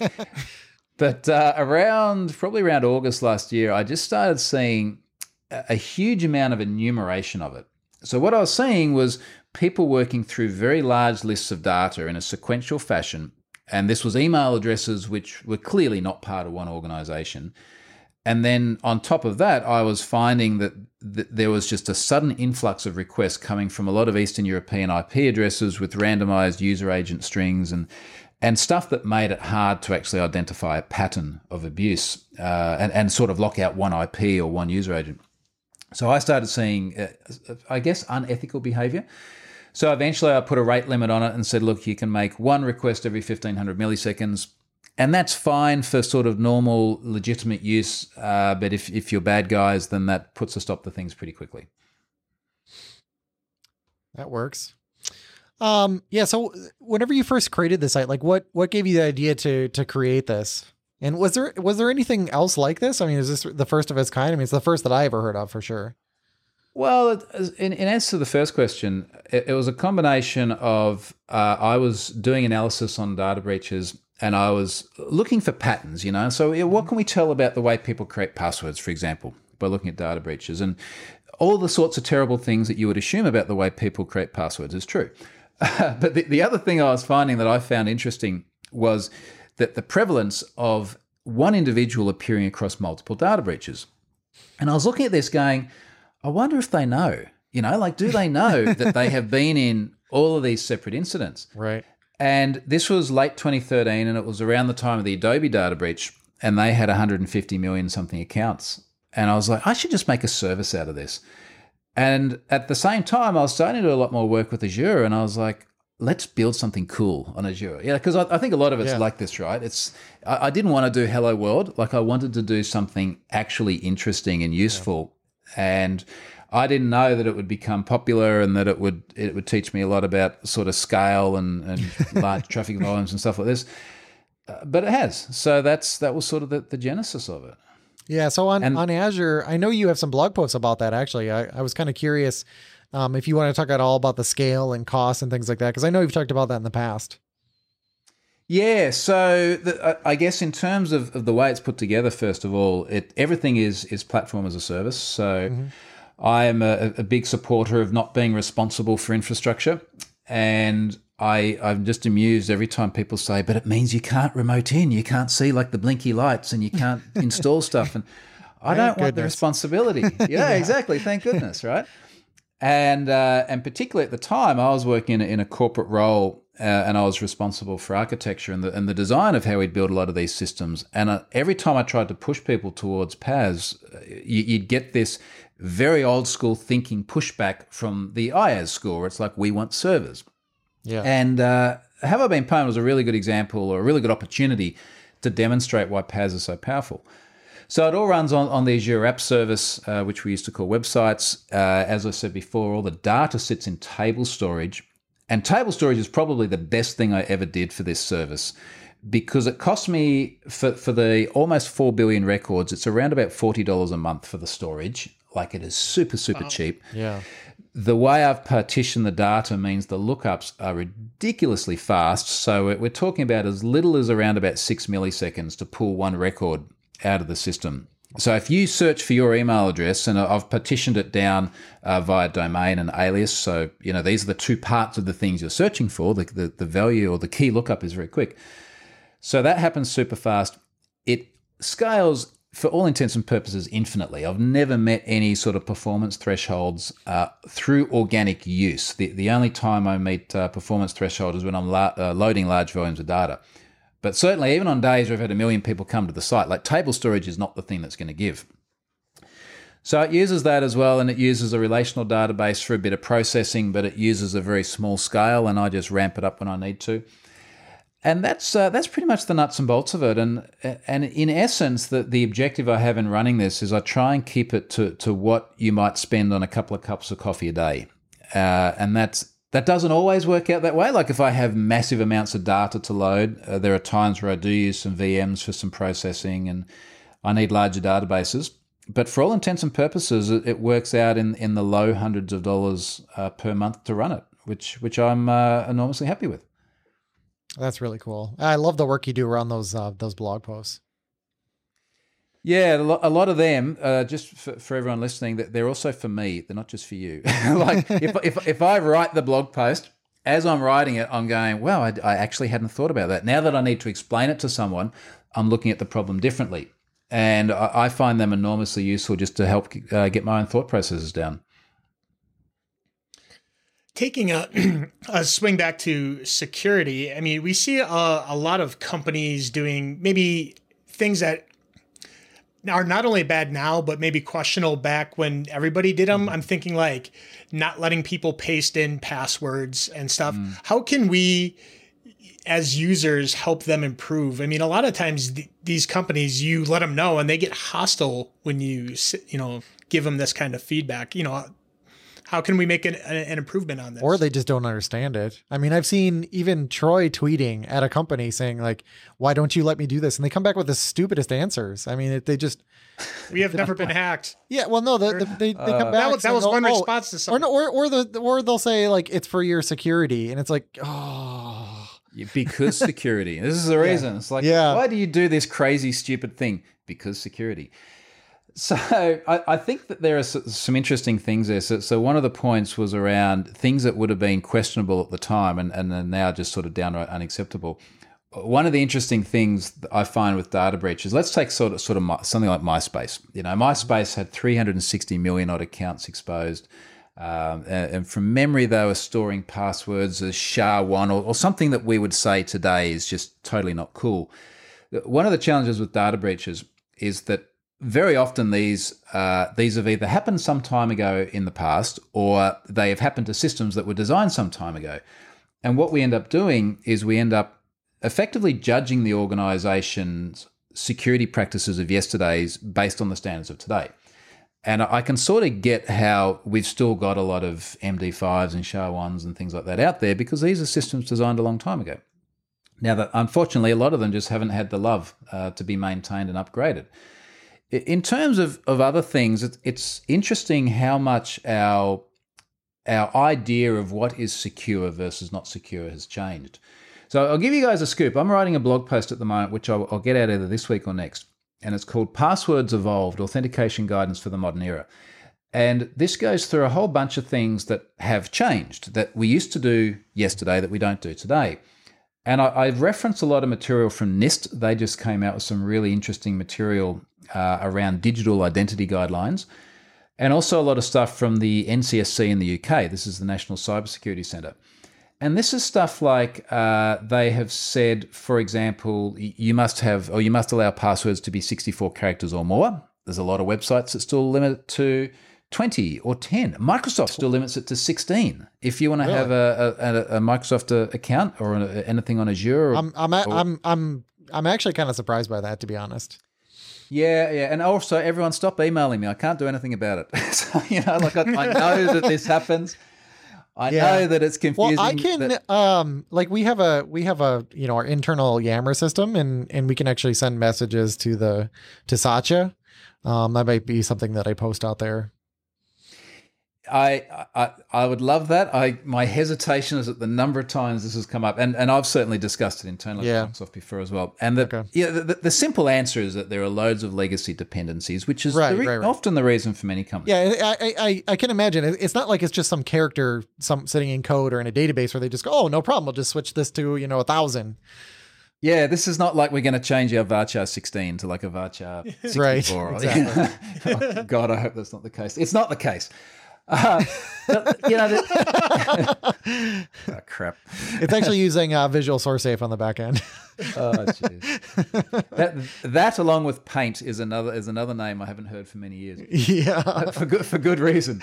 But uh, around, probably around August last year, I just started seeing a, a huge amount of enumeration of it. So what I was seeing was people working through very large lists of data in a sequential fashion. And this was email addresses which were clearly not part of one organization. And then on top of that, I was finding that th- there was just a sudden influx of requests coming from a lot of Eastern European I P addresses with randomized user agent strings and and stuff that made it hard to actually identify a pattern of abuse uh, and, and sort of lock out one I P or one user agent. So I started seeing, uh, I guess, unethical behavior. So eventually I put a rate limit on it and said, look, you can make one request every fifteen hundred milliseconds. And that's fine for sort of normal, legitimate use. Uh, but if, if you're bad guys, then that puts a stop to things pretty quickly. That works. Um, yeah. So whenever you first created the site, like what, what gave you the idea to, to create this? And was there, was there anything else like this? I mean, is this the first of its kind? I mean, it's the first that I ever heard of for sure. Well, in, in answer to the first question, it, it was a combination of, uh, I was doing analysis on data breaches and I was looking for patterns, you know. So what can we tell about the way people create passwords, for example, by looking at data breaches? And all the sorts of terrible things that you would assume about the way people create passwords is true. But the, the other thing I was finding that I found interesting was that the prevalence of one individual appearing across multiple data breaches. And I was looking at this going, I wonder if they know, you know, like, do they know that they have been in all of these separate incidents? Right. And this was late twenty thirteen, and it was around the time of the Adobe data breach, and they had one hundred fifty million something accounts. And I was like, I should just make a service out of this. And at the same time, I was starting to do a lot more work with Azure, and I was like, let's build something cool on Azure. Yeah, because I, I think a lot of it's Yeah. like this, right? It's I, I didn't want to do Hello World. Like I wanted to do something actually interesting and useful. Yeah. And I didn't know that it would become popular and that it would it would teach me a lot about sort of scale and, and large traffic volumes and stuff like this. Uh, but it has. So that's that was sort of the, the genesis of it. Yeah. So on, And- on Azure, I know you have some blog posts about that, actually. I, I was kind of curious um, if you want to talk at all about the scale and costs and things like that, because I know you've talked about that in the past. Yeah, so the, I guess in terms of, of the way it's put together, first of all, it everything is is platform as a service. So mm-hmm. I am a, a big supporter of not being responsible for infrastructure, and I I'm just amused every time people say, "But it means you can't remote in, you can't see like the blinky lights, and you can't install stuff." And I don't want the responsibility. Yeah, yeah, exactly. Thank goodness, right? And uh, and particularly at the time, I was working in a, in a corporate role, uh, and I was responsible for architecture and the and the design of how we'd build a lot of these systems. And uh, every time I tried to push people towards P A S, you, you'd get this very old school thinking pushback from the I A S school, where it's like, we want servers. Yeah. And uh, Have I Been Pwned was a really good example, or a really good opportunity to demonstrate why P A S is so powerful. So it all runs on, on the Azure App Service, uh, which we used to call websites. Uh, as I said before, all the data sits in table storage. And table storage is probably the best thing I ever did for this service, because it cost me, for, for the almost four billion records, it's around about forty dollars a month for the storage. Like, it is super, super Wow. cheap. Yeah. The way I've partitioned the data means the lookups are ridiculously fast. So we're talking about as little as around about six milliseconds to pull one record out of the system. So if you search for your email address, and I've partitioned it down uh, via domain and alias, so you know these are the two parts of the things you're searching for. The, the, the value or the key lookup is very quick. So that happens super fast. It scales, for all intents and purposes, infinitely. I've never met any sort of performance thresholds uh, through organic use. The, the only time I meet uh, performance threshold is when I'm la- uh, loading large volumes of data. But certainly, even on days where I've had a million people come to the site, like table storage is not the thing that's going to give. So it uses that as well, and it uses a relational database for a bit of processing, but it uses a very small scale, and I just ramp it up when I need to. And that's uh, that's pretty much the nuts and bolts of it. And and in essence, the, the objective I have in running this is I try and keep it to, to what you might spend on a couple of cups of coffee a day. Uh, and that's That doesn't always work out that way. Like if I have massive amounts of data to load, uh, there are times where I do use some V Ms for some processing and I need larger databases. But for all intents and purposes, it, it works out in, in the low hundreds of dollars uh, per month to run it, which which I'm uh, enormously happy with. That's really cool. I love the work you do around those uh, those blog posts. Yeah, a lo- a lot of them, uh, just for, for everyone listening, that they're also for me. They're not just for you. Like if, if if I write the blog post, as I'm writing it, I'm going, wow, I, I actually hadn't thought about that. Now that I need to explain it to someone, I'm looking at the problem differently. And I, I find them enormously useful just to help uh, get my own thought processes down. Taking a, a swing back to security, I mean, we see a, a lot of companies doing maybe things that are not only bad now, but maybe questionable back when everybody did them. I'm thinking like not letting people paste in passwords and stuff. Mm. How can we, as users, help them improve? I mean, a lot of times th- these companies, you let them know and they get hostile when you, you know, give them this kind of feedback. You know, how can we make an, an improvement on this? Or they just don't understand it. I mean, I've seen even Troy tweeting at a company saying like, why don't you let me do this? And they come back with the stupidest answers. I mean, it, they just... We have never been hacked. Yeah, well, no, the, the, they, they come uh, back. That was, that was saying, one oh, response to something. Or, no, or, or, the, or they'll say like, it's for your security. And it's like, oh... Because security. This is the reason. Yeah. It's like, yeah. Why do you do this crazy, stupid thing? Because security. So I, I think that there are some interesting things there. So, so one of the points was around things that would have been questionable at the time and, and are now just sort of downright unacceptable. One of the interesting things that I find with data breaches, let's take sort of sort of my, something like MySpace. You know, MySpace had three hundred sixty million odd accounts exposed. Um, and, and from memory, they were storing passwords as S H A one or, or something that we would say today is just totally not cool. One of the challenges with data breaches is that very often these uh, these have either happened some time ago in the past or they have happened to systems that were designed some time ago. And what we end up doing is we end up effectively judging the organization's security practices of yesterday's based on the standards of today. And I can sort of get how we've still got a lot of M D fives and S H A ones and things like that out there because these are systems designed a long time ago. Now, that unfortunately, a lot of them just haven't had the love uh, to be maintained and upgraded. In terms of, of other things, it's, it's interesting how much our, our idea of what is secure versus not secure has changed. So I'll give you guys a scoop. I'm writing a blog post at the moment, which I'll, I'll get out either this week or next. And it's called Passwords Evolved, Authentication Guidance for the Modern Era. And this goes through a whole bunch of things that have changed, that we used to do yesterday that we don't do today. And I, I've referenced a lot of material from NIST. They just came out with some really interesting material uh, around digital identity guidelines. And also a lot of stuff from the N C S C in the U K. This is the National Cybersecurity Centre. And this is stuff like uh, they have said, for example, you must have or you must allow passwords to be sixty-four characters or more. There's a lot of websites that still limit it to twenty or ten. Microsoft still limits it to sixteen. If you want to really? have a, a, a Microsoft account or a, anything on Azure. Or, I'm I'm or, I'm I'm I'm actually kind of surprised by that, to be honest. Yeah, yeah, and also everyone stop emailing me. I can't do anything about it. So you know, like I, I know that this happens. I yeah. know that it's confusing. Well, I can, that- um, like we have a, we have a, you know, our internal Yammer system and, and we can actually send messages to the, to Satya. Um, that might be something that I post out there. I, I I would love that. I my hesitation is at the number of times this has come up, and, and I've certainly discussed it internally yeah. with Microsoft before as well. And the, okay. yeah, the, the simple answer is that there are loads of legacy dependencies, which is right, the re- right, right. often the reason for many companies. Yeah, I, I I can imagine. It's not like it's just some character some sitting in code or in a database where they just go, oh, no problem, we'll just switch this to, you know, a thousand. Yeah, this is not like we're going to change our varchar sixteen to like a varchar sixty-four. Right, exactly. Oh, God, I hope that's not the case. It's not the case. Uh, but, you know, the, oh, crap. It's actually using uh, Visual Source Safe on the back end. Oh, jeez. That that along with Paint is another is another name I haven't heard for many years. Yeah, for good for good reason.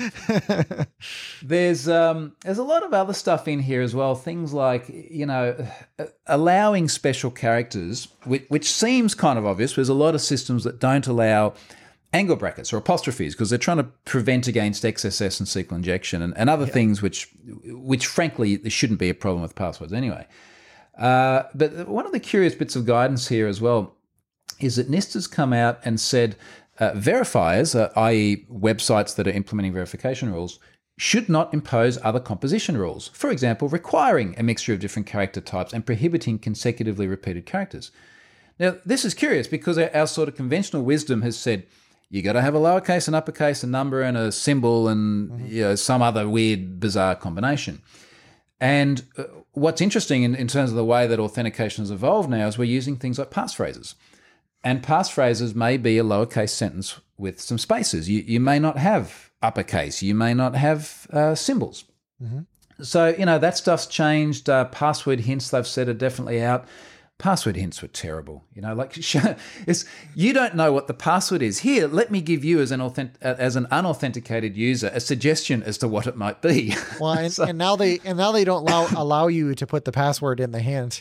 There's um there's a lot of other stuff in here as well. Things like, you know, allowing special characters, which, which seems kind of obvious. There's a lot of systems that don't allow angle brackets or apostrophes because they're trying to prevent against X S S and S Q L injection and, and other yeah. things which, which frankly, there shouldn't be a problem with passwords anyway. Uh, but one of the curious bits of guidance here as well is that NIST has come out and said uh, verifiers, uh, that is websites that are implementing verification rules, should not impose other composition rules. For example, requiring a mixture of different character types and prohibiting consecutively repeated characters. Now, this is curious because our, our sort of conventional wisdom has said, you got to have a lowercase, an uppercase, a number, and a symbol, and mm-hmm. you know, some other weird, bizarre combination. And uh, what's interesting in, in terms of the way that authentication has evolved now is we're using things like passphrases. And passphrases may be a lowercase sentence with some spaces. You, you may not have uppercase. You may not have uh, symbols. Mm-hmm. So, you know, that stuff's changed. Uh, password hints, they've said, are definitely out. Password hints were terrible. You know, like it's, you don't know what the password is. Here, let me give you as an authentic, as an unauthenticated user a suggestion as to what it might be. Well, and, so, and now they and now they don't allow allow you to put the password in the hint.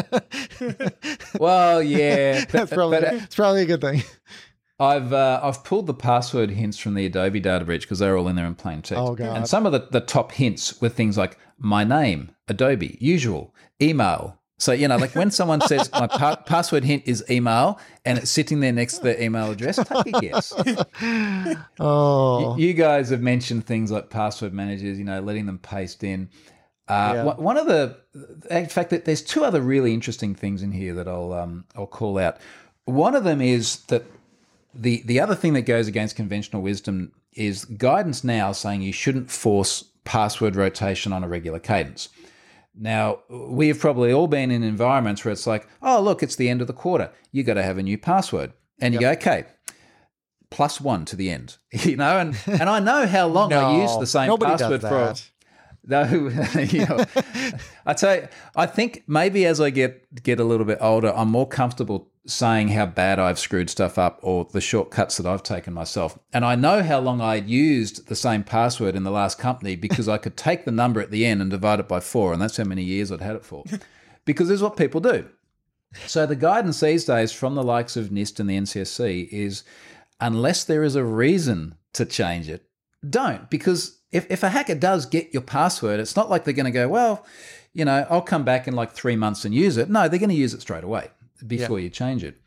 Well, yeah, but, that's probably but, it's probably a good thing. I've uh, I've pulled the password hints from the Adobe data breach because they're all in there in plain text. Oh, God. And some of the, the top hints were things like my name, Adobe, usual, email. So, you know, like when someone says my pa- password hint is email and it's sitting there next to the email address, take a guess. Oh. You, you guys have mentioned things like password managers, you know, letting them paste in. Uh, yeah. One of the, in fact, that there's two other really interesting things in here that I'll um, I'll call out. One of them is that the the other thing that goes against conventional wisdom is guidance now saying you shouldn't force password rotation on a regular cadence. Now, we have probably all been in environments where it's like, oh, look, it's the end of the quarter. You got to have a new password. And you yep. go, okay, plus one to the end. You know, and, and I know how long no, I use the same nobody password does for. That. No, you know, I tell you, I think maybe as I get get a little bit older, I'm more comfortable saying how bad I've screwed stuff up or the shortcuts that I've taken myself. And I know how long I'd used the same password in the last company because I could take the number at the end and divide it by four, and that's how many years I'd had it for. Because this is what people do. So the guidance these days from the likes of NIST and the N C S C is, unless there is a reason to change it, don't. Because if, if a hacker does get your password, it's not like they're going to go, well, you know, I'll come back in like three months and use it. No, they're going to use it straight away before yeah. you change it.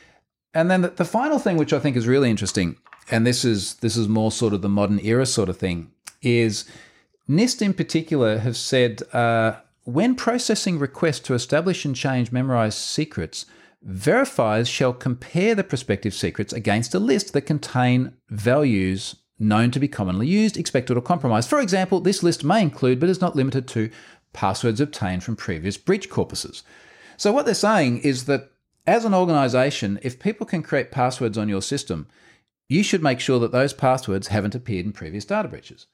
And then the, the final thing, which I think is really interesting, and this is this is more sort of the modern era sort of thing, is NIST in particular have said, uh, when processing requests to establish and change memorized secrets, verifiers shall compare the prospective secrets against a list that contain values known to be commonly used, expected, or compromised. For example, this list may include, but is not limited to, passwords obtained from previous breach corpuses. So what they're saying is that as an organization, if people can create passwords on your system, you should make sure that those passwords haven't appeared in previous data breaches,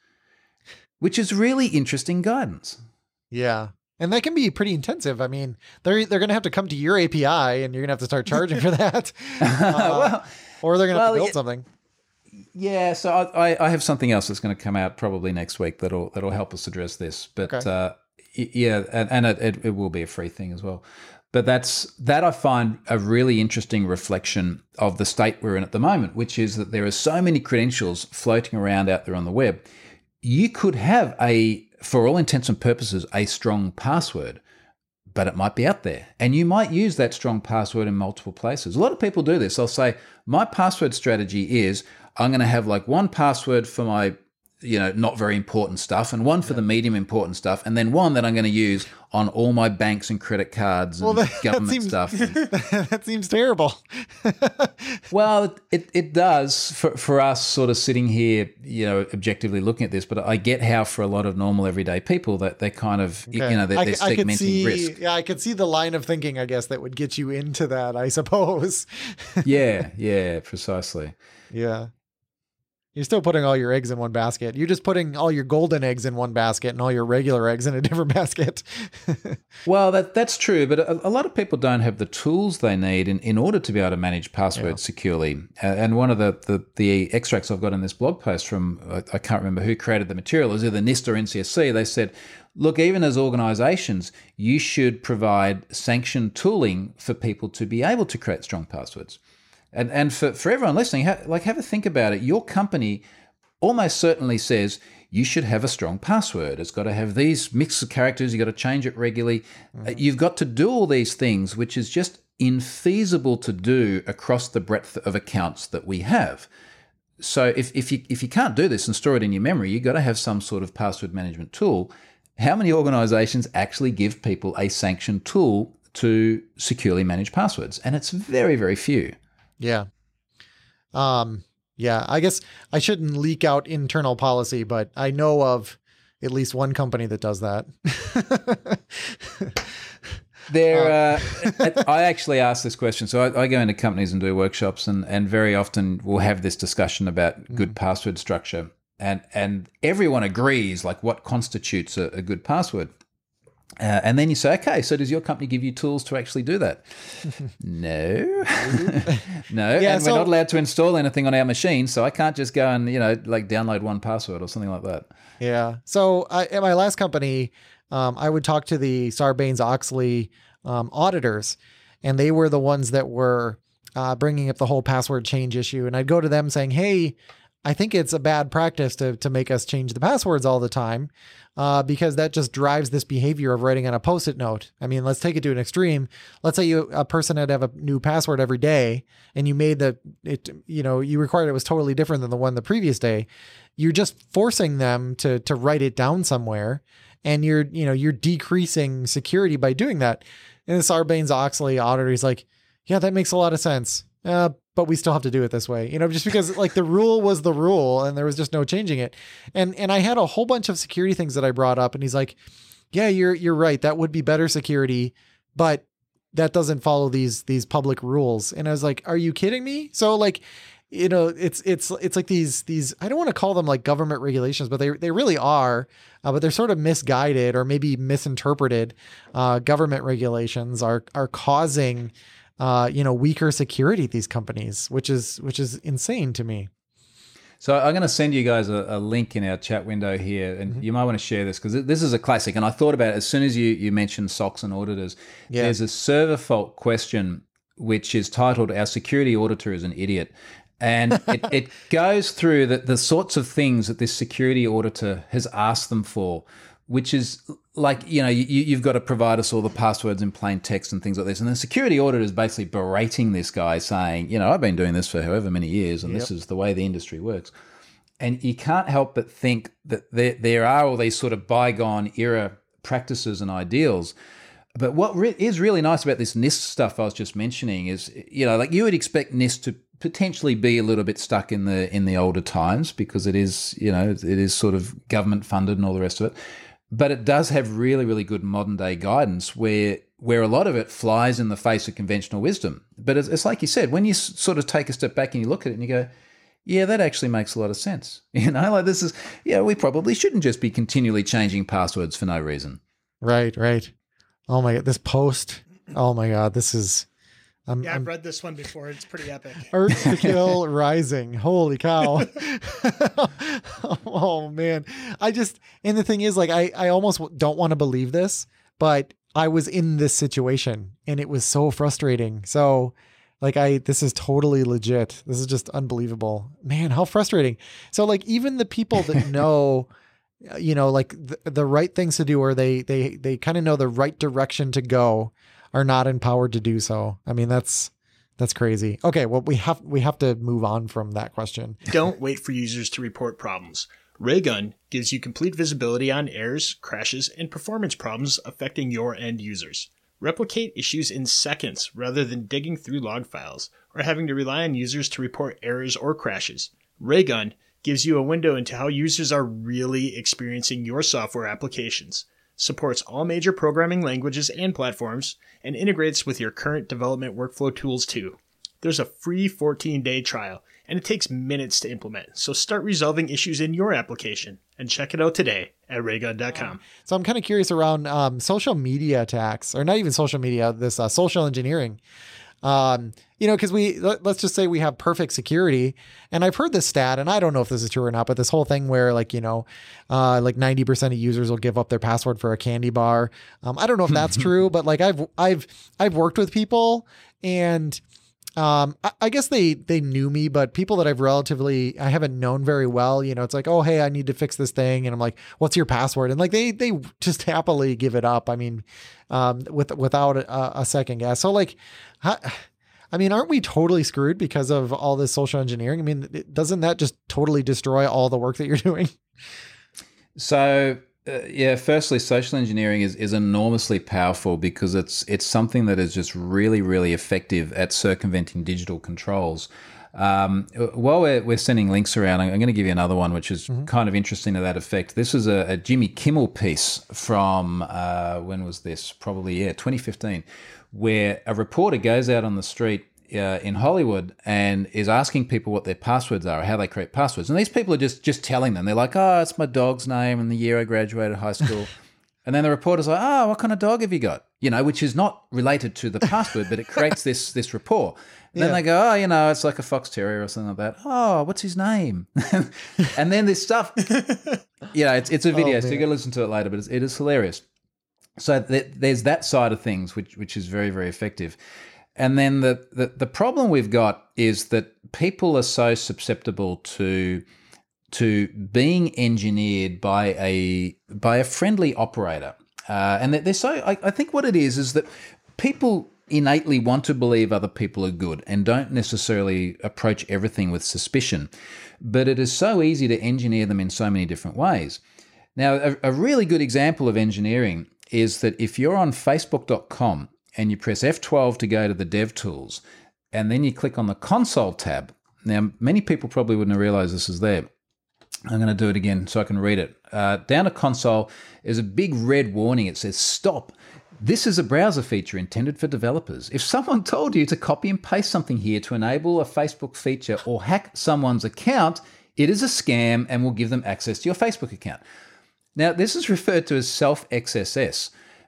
which is really interesting guidance. Yeah. And that can be pretty intensive. I mean, they're they're going to have to come to your A P I and you're going to have to start charging for that. Uh, well, or they're going to well, have to build it, something. Yeah, so I, I have something else that's going to come out probably next week that'll that'll help us address this. But okay. uh, yeah, and, and it, it, it will be a free thing as well. But that's that I find a really interesting reflection of the state we're in at the moment, which is that there are so many credentials floating around out there on the web. You could have a, for all intents and purposes, a strong password, but it might be out there. And you might use that strong password in multiple places. A lot of people do this. They'll say, my password strategy is I'm going to have like one password for my, you know, not very important stuff, and one for yeah. the medium important stuff, and then one that I'm going to use on all my banks and credit cards and well, that, government that seems, stuff. That seems terrible. Well, it it does for for us sort of sitting here, you know, objectively looking at this, but I get how for a lot of normal everyday people that they kind of, okay. you know, they're, they're I, segmenting I could see, risk. Yeah, I could see the line of thinking, I guess, that would get you into that, I suppose. yeah, yeah, precisely. Yeah. You're still putting all your eggs in one basket. You're just putting all your golden eggs in one basket and all your regular eggs in a different basket. Well, that that's true, but a, a lot of people don't have the tools they need in, in order to be able to manage passwords yeah. securely. Uh, and one of the, the, the extracts I've got in this blog post from, uh, I can't remember who created the material, it was either NIST or N C S C, they said, look, even as organizations, you should provide sanctioned tooling for people to be able to create strong passwords. And and for, for everyone listening, ha- like have a think about it. Your company almost certainly says you should have a strong password. It's got to have these mix of characters. You've got to change it regularly. Mm-hmm. Uh, you've got to do all these things, which is just infeasible to do across the breadth of accounts that we have. So if, if you if you can't do this and store it in your memory, you've got to have some sort of password management tool. How many organizations actually give people a sanctioned tool to securely manage passwords? And it's very, very few. Yeah. Um, yeah, I guess I shouldn't leak out internal policy, but I know of at least one company that does that. There, uh, I actually ask this question. So I, I go into companies and do workshops, and, and very often we'll have this discussion about good mm. password structure. And, and everyone agrees like what constitutes a, a good password. Uh, and then you say, okay, so does your company give you tools to actually do that? No, no. Yeah, and so, we're not allowed to install anything on our machine, so I can't just go and, you know, like download one password or something like that. Yeah. So I, at my last company, um, I would talk to the Sarbanes-Oxley um, auditors, and they were the ones that were uh, bringing up the whole password change issue. And I'd go to them saying, hey, I think it's a bad practice to to make us change the passwords all the time, uh, because that just drives this behavior of writing on a Post-it note. I mean, let's take it to an extreme. Let's say you a person had to have a new password every day, and you made the it you know you required it was totally different than the one the previous day. You're just forcing them to to write it down somewhere, and you're you know you're decreasing security by doing that. And the Sarbanes-Oxley auditor is like, yeah, that makes a lot of sense. Uh, but we still have to do it this way, you know, just because like the rule was the rule and there was just no changing it. And, and I had a whole bunch of security things that I brought up, and he's like, yeah, you're, you're right. That would be better security, but that doesn't follow these, these public rules. And I was like, are you kidding me? So like, you know, it's, it's, it's like these, these, I don't want to call them like government regulations, but they, they really are, uh, but they're sort of misguided or maybe misinterpreted. Uh, government regulations are, are causing uh, you know, weaker security, these companies, which is, which is insane to me. So I'm going to send you guys a, a link in our chat window here, and mm-hmm. you might want to share this because this is a classic. And I thought about it as soon as you, you mentioned S O Cs and auditors. Yeah. There's a server fault question which is titled "Our Security Auditor is an Idiot." And it, it goes through the, the sorts of things that this security auditor has asked them for, which is like, you know, you, you've got to provide us all the passwords in plain text and things like this. And the security auditor is basically berating this guy saying, you know, I've been doing this for however many years and yep. this is the way the industry works. And you can't help but think that there, there are all these sort of bygone era practices and ideals. But what re- is really nice about this NIST stuff I was just mentioning is, you know, like you would expect NIST to potentially be a little bit stuck in the in the older times because it is, you know, it is sort of government funded and all the rest of it. But it does have really, really good modern day guidance where where a lot of it flies in the face of conventional wisdom. But it's, it's like you said, when you s- sort of take a step back and you look at it and you go, yeah, that actually makes a lot of sense. You know, like this is, yeah, we probably shouldn't just be continually changing passwords for no reason. Right, right. Oh my God, this post. Oh my God, this is. I'm, yeah, I've I'm, read this one before. It's pretty epic. Earth to Kill Rising. Holy cow. Oh, man. I just, and the thing is, like, I, I almost don't want to believe this, but I was in this situation and it was so frustrating. So, like, I, this is totally legit. This is just unbelievable. Man, how frustrating. So, like, even the people that know, you know, like the, the right things to do, or they, they, they kind of know the right direction to go, are not empowered to do so. I mean, that's that's crazy. Okay, well, we have we have to move on from that question. Don't wait for users to report problems. Raygun gives you complete visibility on errors, crashes, and performance problems affecting your end users. Replicate issues in seconds rather than digging through log files or having to rely on users to report errors or crashes. Raygun gives you a window into how users are really experiencing your software applications. Supports all major programming languages and platforms, and integrates with your current development workflow tools too. There's a free fourteen-day trial, and it takes minutes to implement, so start resolving issues in your application, and check it out today at raygun dot com. So I'm kind of curious around um, social media attacks, or not even social media, this uh, social engineering. Um, you know, because we, let, let's just say we have perfect security, and I've heard this stat, and I don't know if this is true or not, but this whole thing where like, you know, uh, like ninety percent of users will give up their password for a candy bar. Um, I don't know if that's true, but like I've, I've, I've worked with people, and um, I, I guess they, they knew me, but people that I've relatively, I haven't known very well, you know, it's like, oh, hey, I need to fix this thing. And I'm like, what's your password? And like, they, they just happily give it up. I mean, um, with, without a, a second guess. So like, how, I mean, aren't we totally screwed because of all this social engineering? I mean, it, doesn't that just totally destroy all the work that you're doing? So, uh, yeah, firstly, social engineering is, is enormously powerful because it's it's something that is just really, really effective at circumventing digital controls. Um, while we're, we're sending links around, I'm going to give you another one, which is mm-hmm. kind of interesting to that effect. This is a, a Jimmy Kimmel piece from, uh, when was this? Probably, yeah, twenty fifteen, where a reporter goes out on the street uh, in Hollywood and is asking people what their passwords are or how they create passwords. And these people are just, just telling them. They're like, oh, it's my dog's name and the year I graduated high school. And then the reporter's like, oh, what kind of dog have you got? You know, which is not related to the password, but it creates this this rapport. And yeah. Then they go, oh, you know, it's like a fox terrier or something like that. Oh, what's his name? And then this stuff, you know, it's, it's a video, oh, so you got to listen to it later, but it's, it is hilarious. So th- there's that side of things, which which is very, very effective. And then the, the, the problem we've got is that people are so susceptible to to being engineered by a by a friendly operator. Uh, and they're so, I, I think what it is is that people innately want to believe other people are good and don't necessarily approach everything with suspicion. But it is so easy to engineer them in so many different ways. Now, a, a really good example of engineering is that if you're on facebook dot com and you press F twelve to go to the dev tools, and then you click on the console tab. Now, many people probably wouldn't realize this is there. I'm going to do it again so I can read it. Uh, down to console is a big red warning. It says, stop. This is a browser feature intended for developers. If someone told you to copy and paste something here to enable a Facebook feature or hack someone's account, it is a scam and will give them access to your Facebook account. Now, this is referred to as self-X S S.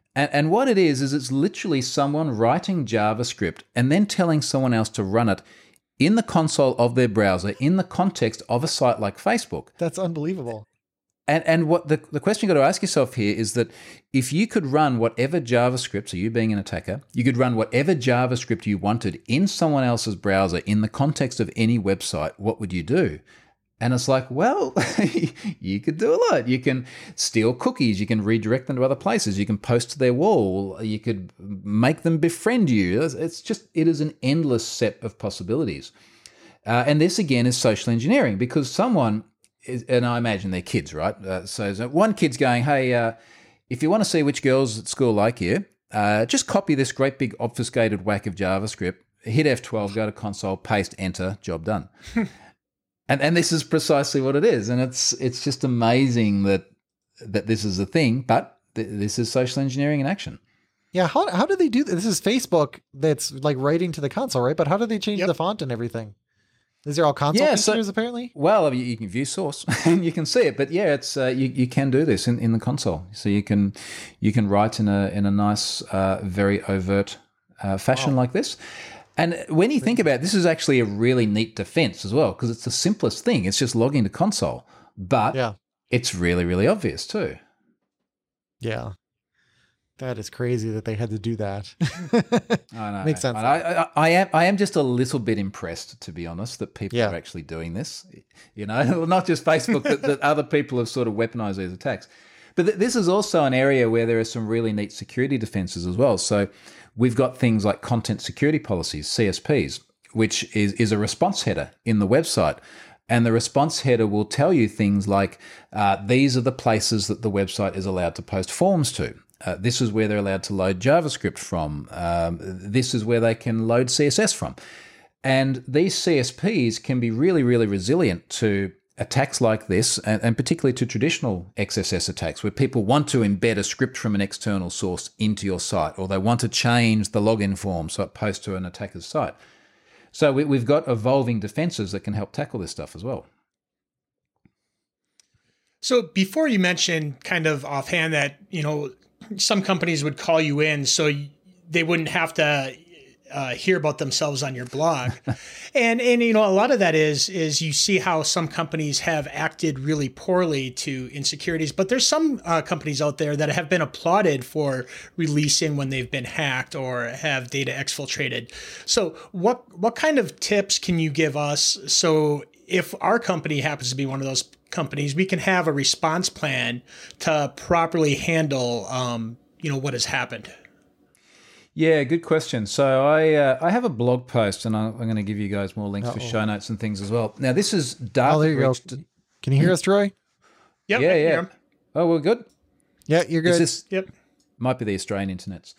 And, and what it is, is it's literally someone writing JavaScript and then telling someone else to run it in the console of their browser in the context of a site like Facebook. That's unbelievable. And and what the, the question you've got to ask yourself here is that if you could run whatever JavaScript, so you being an attacker, you could run whatever JavaScript you wanted in someone else's browser in the context of any website, what would you do? And it's like, well, you could do a lot. You can steal cookies. You can redirect them to other places. You can post to their wall. You could make them befriend you. It's just, it is an endless set of possibilities. Uh, and this, again, is social engineering because someone... and I imagine they're kids, right? Uh, so, so one kid's going, hey, uh, if you want to see which girls at school like you, uh, just copy this great big obfuscated whack of JavaScript, hit F twelve, go to console, paste, enter, job done. and and this is precisely what it is. And it's it's just amazing that that this is a thing, but th- this is social engineering in action. Yeah, how how do they do this? This is Facebook that's like writing to the console, right? But how do they change Yep. the font and everything? These are all console Yeah, features, so- apparently? Well, you, you can view source and you can see it, but yeah, it's uh, you, you can do this in, in the console. So you can you can write in a in a nice, uh, very overt uh, fashion Wow. like this. And when you think about it, this is actually a really neat defense as well because it's the simplest thing. It's just logging to console, but Yeah. it's really, really obvious too. Yeah. That is crazy that they had to do that. I know. Makes sense. And I, I, I am I am just a little bit impressed, to be honest, that people Yeah. are actually doing this. You know, not just Facebook, but that other people have sort of weaponized these attacks. But th- this is also an area where there are some really neat security defenses as well. So we've got things like content security policies, C S Ps, which is, is a response header in the website. And the response header will tell you things like, uh, these are the places that the website is allowed to post forms to. Uh, this is where they're allowed to load JavaScript from. Um, this is where they can load C S S from. And these C S Ps can be really, really resilient to attacks like this, and, and particularly to traditional X S S attacks, where people want to embed a script from an external source into your site, or they want to change the login form so it posts to an attacker's site. So we, we've got evolving defenses that can help tackle this stuff as well. So before you mentioned kind of offhand that, you know, some companies would call you in so they wouldn't have to uh, hear about themselves on your blog. and, and, you know, a lot of that is, is you see how some companies have acted really poorly to insecurities, but there's some uh, companies out there that have been applauded for releasing when they've been hacked or have data exfiltrated. So what, what kind of tips can you give us so if our company happens to be one of those companies, we can have a response plan to properly handle, um, you know, what has happened? Yeah, good question. So I uh, I have a blog post, and I'm, I'm going to give you guys more links for Uh-oh. show notes and things as well. Now, this is data Oh, there you go. breach. Can you hear us, Troy? Yep. Yeah, I yeah. hear 'em. Oh, we're good. Yeah, you're Is good. this Yep. might be the Australian internets.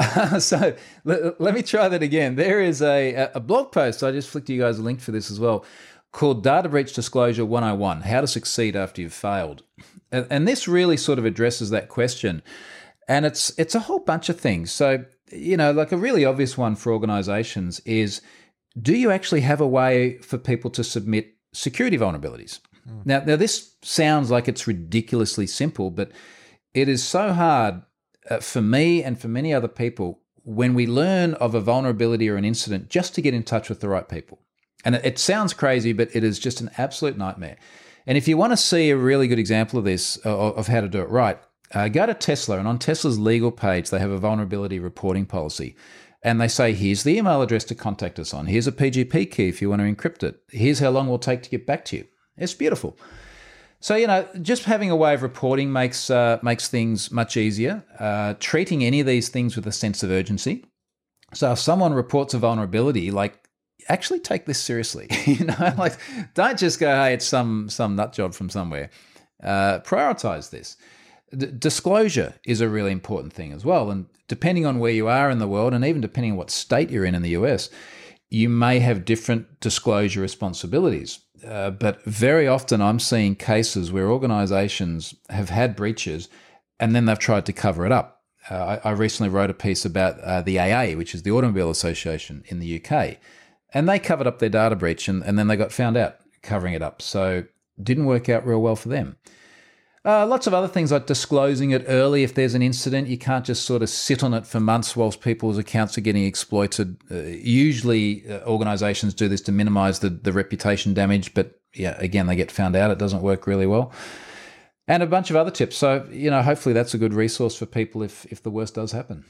so let, let me try that again. There is a, a blog post. I just flicked you guys a link for this as well, called Data Breach Disclosure one oh one, How to Succeed After You've Failed. And, and this really sort of addresses that question. And it's it's a whole bunch of things. So, you know, like a really obvious one for organizations is, do you actually have a way for people to submit security vulnerabilities? Mm. Now, now, this sounds like it's ridiculously simple, but it is so hard uh, for me and for many other people when we learn of a vulnerability or an incident just to get in touch with the right people. And it, it sounds crazy, but it is just an absolute nightmare. And if you want to see a really good example of this, uh, of how to do it right, uh, go to Tesla, and on Tesla's legal page, they have a vulnerability reporting policy. And they say, here's the email address to contact us on. Here's a P G P key if you want to encrypt it. Here's how long it will take to get back to you. It's beautiful. So, you know, just having a way of reporting makes uh, makes things much easier. Uh, treating any of these things with a sense of urgency. So if someone reports a vulnerability, like, actually take this seriously. You know, like, don't just go, hey, it's some some nut job from somewhere. Uh, prioritize this. D- disclosure is a really important thing as well. And depending on where you are in the world, and even depending on what state you're in in the U S, you may have different disclosure responsibilities. Uh, but very often I'm seeing cases where organizations have had breaches and then they've tried to cover it up. Uh, I, I recently wrote a piece about uh, the A A, which is the Automobile Association in the U K, and they covered up their data breach and, and then they got found out covering it up. So didn't work out real well for them. Uh, lots of other things like disclosing it early if there's an incident. You can't just sort of sit on it for months whilst people's accounts are getting exploited. Uh, usually uh, organisations do this to minimise the, the reputation damage, but yeah, again, they get found out. It doesn't work really well. And a bunch of other tips. So, you know, hopefully that's a good resource for people if if the worst does happen.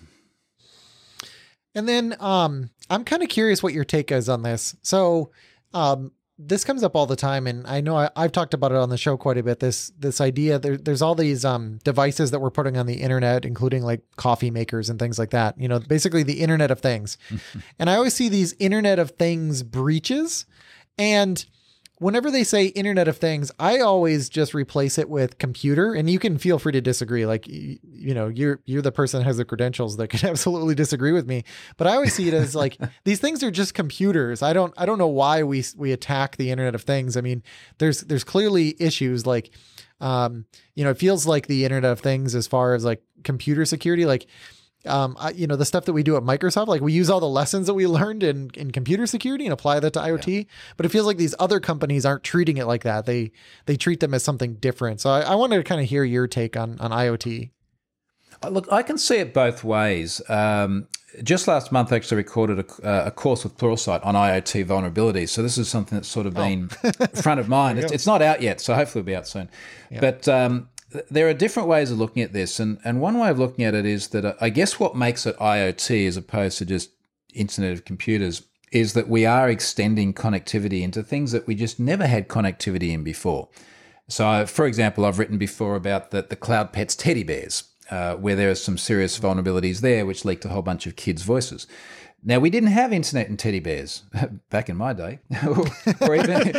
And then um, I'm kind of curious what your take is on this. So um, this comes up all the time, and I know I, I've talked about it on the show quite a bit. This this idea there, there's all these um, devices that we're putting on the internet, including like coffee makers and things like that. You know, basically the Internet of Things. And I always see these Internet of Things breaches, and whenever they say Internet of Things, I always just replace it with computer, and you can feel free to disagree. Like, you, you know, you're, you're the person that has the credentials that can absolutely disagree with me, but I always see it as like, these things are just computers. I don't, I don't know why we, we attack the Internet of Things. I mean, there's, there's clearly issues like, um, you know, it feels like the Internet of Things as far as like computer security, like, Um, I, you know, the stuff that we do at Microsoft, like we use all the lessons that we learned in, in computer security and apply that to IoT, yeah. But it feels like these other companies aren't treating it like that. They, they treat them as something different. So I, I wanted to kind of hear your take on, on IoT. Look, I can see it both ways. Um, just last month, I actually recorded a, uh, a course with Pluralsight on IoT vulnerabilities. So this is something that's sort of been oh. front of mind. It's, it's not out yet, so hopefully it'll be out soon. Yeah. But, um, there are different ways of looking at this, and, and one way of looking at it is that uh, I guess what makes it IoT as opposed to just Internet of Computers is that we are extending connectivity into things that we just never had connectivity in before. So, for example, I've written before about the, the Cloud Pets teddy bears, uh, where there are some serious vulnerabilities there which leaked a whole bunch of kids' voices. Now, we didn't have internet and teddy bears back in my day, or even,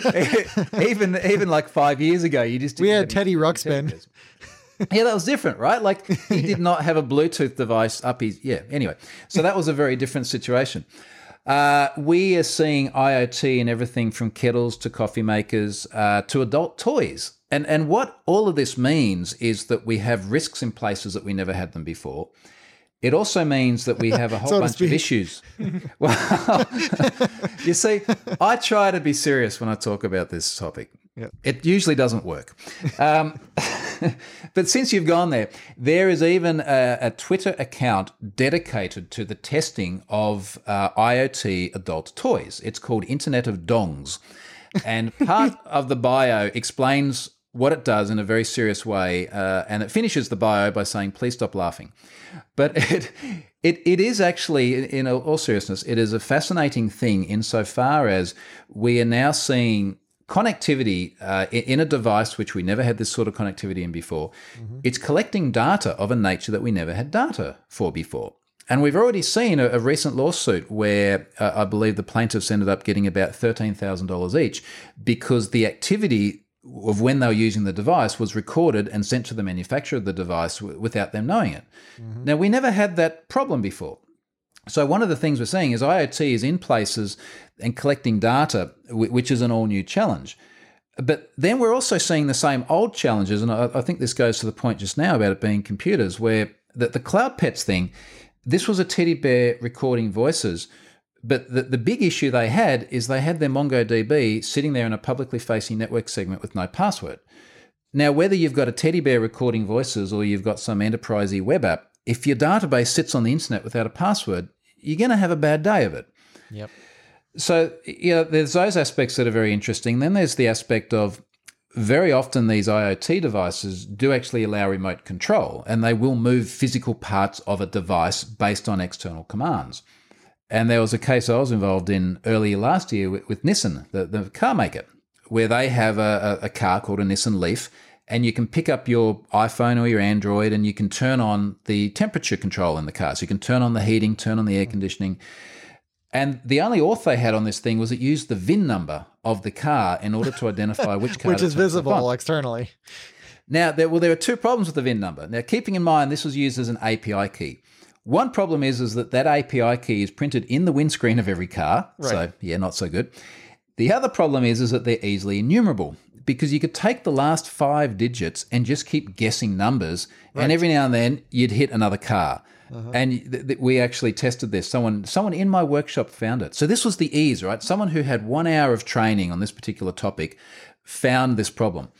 even even like five years ago. You just didn't we had Teddy Ruxpin. Yeah, that was different, right? Like he yeah. did not have a Bluetooth device up his yeah. Anyway, so that was a very different situation. Uh, we are seeing IoT in everything from kettles to coffee makers uh, to adult toys, and and what all of this means is that we have risks in places that we never had them before. It also means that we have a whole so bunch of issues. Well, you see, I try to be serious when I talk about this topic. Yep. It usually doesn't work. Um, but since you've gone there, there is even a, a Twitter account dedicated to the testing of uh, IoT adult toys. It's called Internet of Dongs. And part of the bio explains what it does in a very serious way, uh, and it finishes the bio by saying, please stop laughing. But it it it is actually, in all seriousness, it is a fascinating thing insofar as we are now seeing connectivity uh, in a device which we never had this sort of connectivity in before. Mm-hmm. It's collecting data of a nature that we never had data for before. And we've already seen a, a recent lawsuit where uh, I believe the plaintiffs ended up getting about thirteen thousand dollars each because the activity of when they were using the device was recorded and sent to the manufacturer of the device w- without them knowing it. Mm-hmm. Now, we never had that problem before. So one of the things we're seeing is IoT is in places and collecting data, w- which is an all-new challenge. But then we're also seeing the same old challenges, and I, I think this goes to the point just now about it being computers, where the, the Cloud Pets thing, this was a teddy bear recording voices. But the, the big issue they had is they had their MongoDB sitting there in a publicly facing network segment with no password. Now, whether you've got a teddy bear recording voices or you've got some enterprisey web app, if your database sits on the internet without a password, you're going to have a bad day of it. Yep. So, you know, there's those aspects that are very interesting. Then there's the aspect of very often these IoT devices do actually allow remote control, and they will move physical parts of a device based on external commands. And there was a case I was involved in earlier last year with, with Nissan, the, the car maker, where they have a, a, a car called a Nissan Leaf, and you can pick up your iPhone or your Android and you can turn on the temperature control in the car. So you can turn on the heating, turn on the air conditioning. And the only auth they had on this thing was it used the V I N number of the car in order to identify which car. Which is visible externally. Now, there, well, there are two problems with the V I N number. Now, keeping in mind this was used as an A P I key. One problem is, is that that A P I key is printed in the windscreen of every car. Right. So, yeah, not so good. The other problem is, is that they're easily enumerable because you could take the last five digits and just keep guessing numbers, right. And every now and then you'd hit another car. Uh-huh. And th- th- we actually tested this. Someone someone in my workshop found it. So this was the ease, right? Someone who had one hour of training on this particular topic found this problem.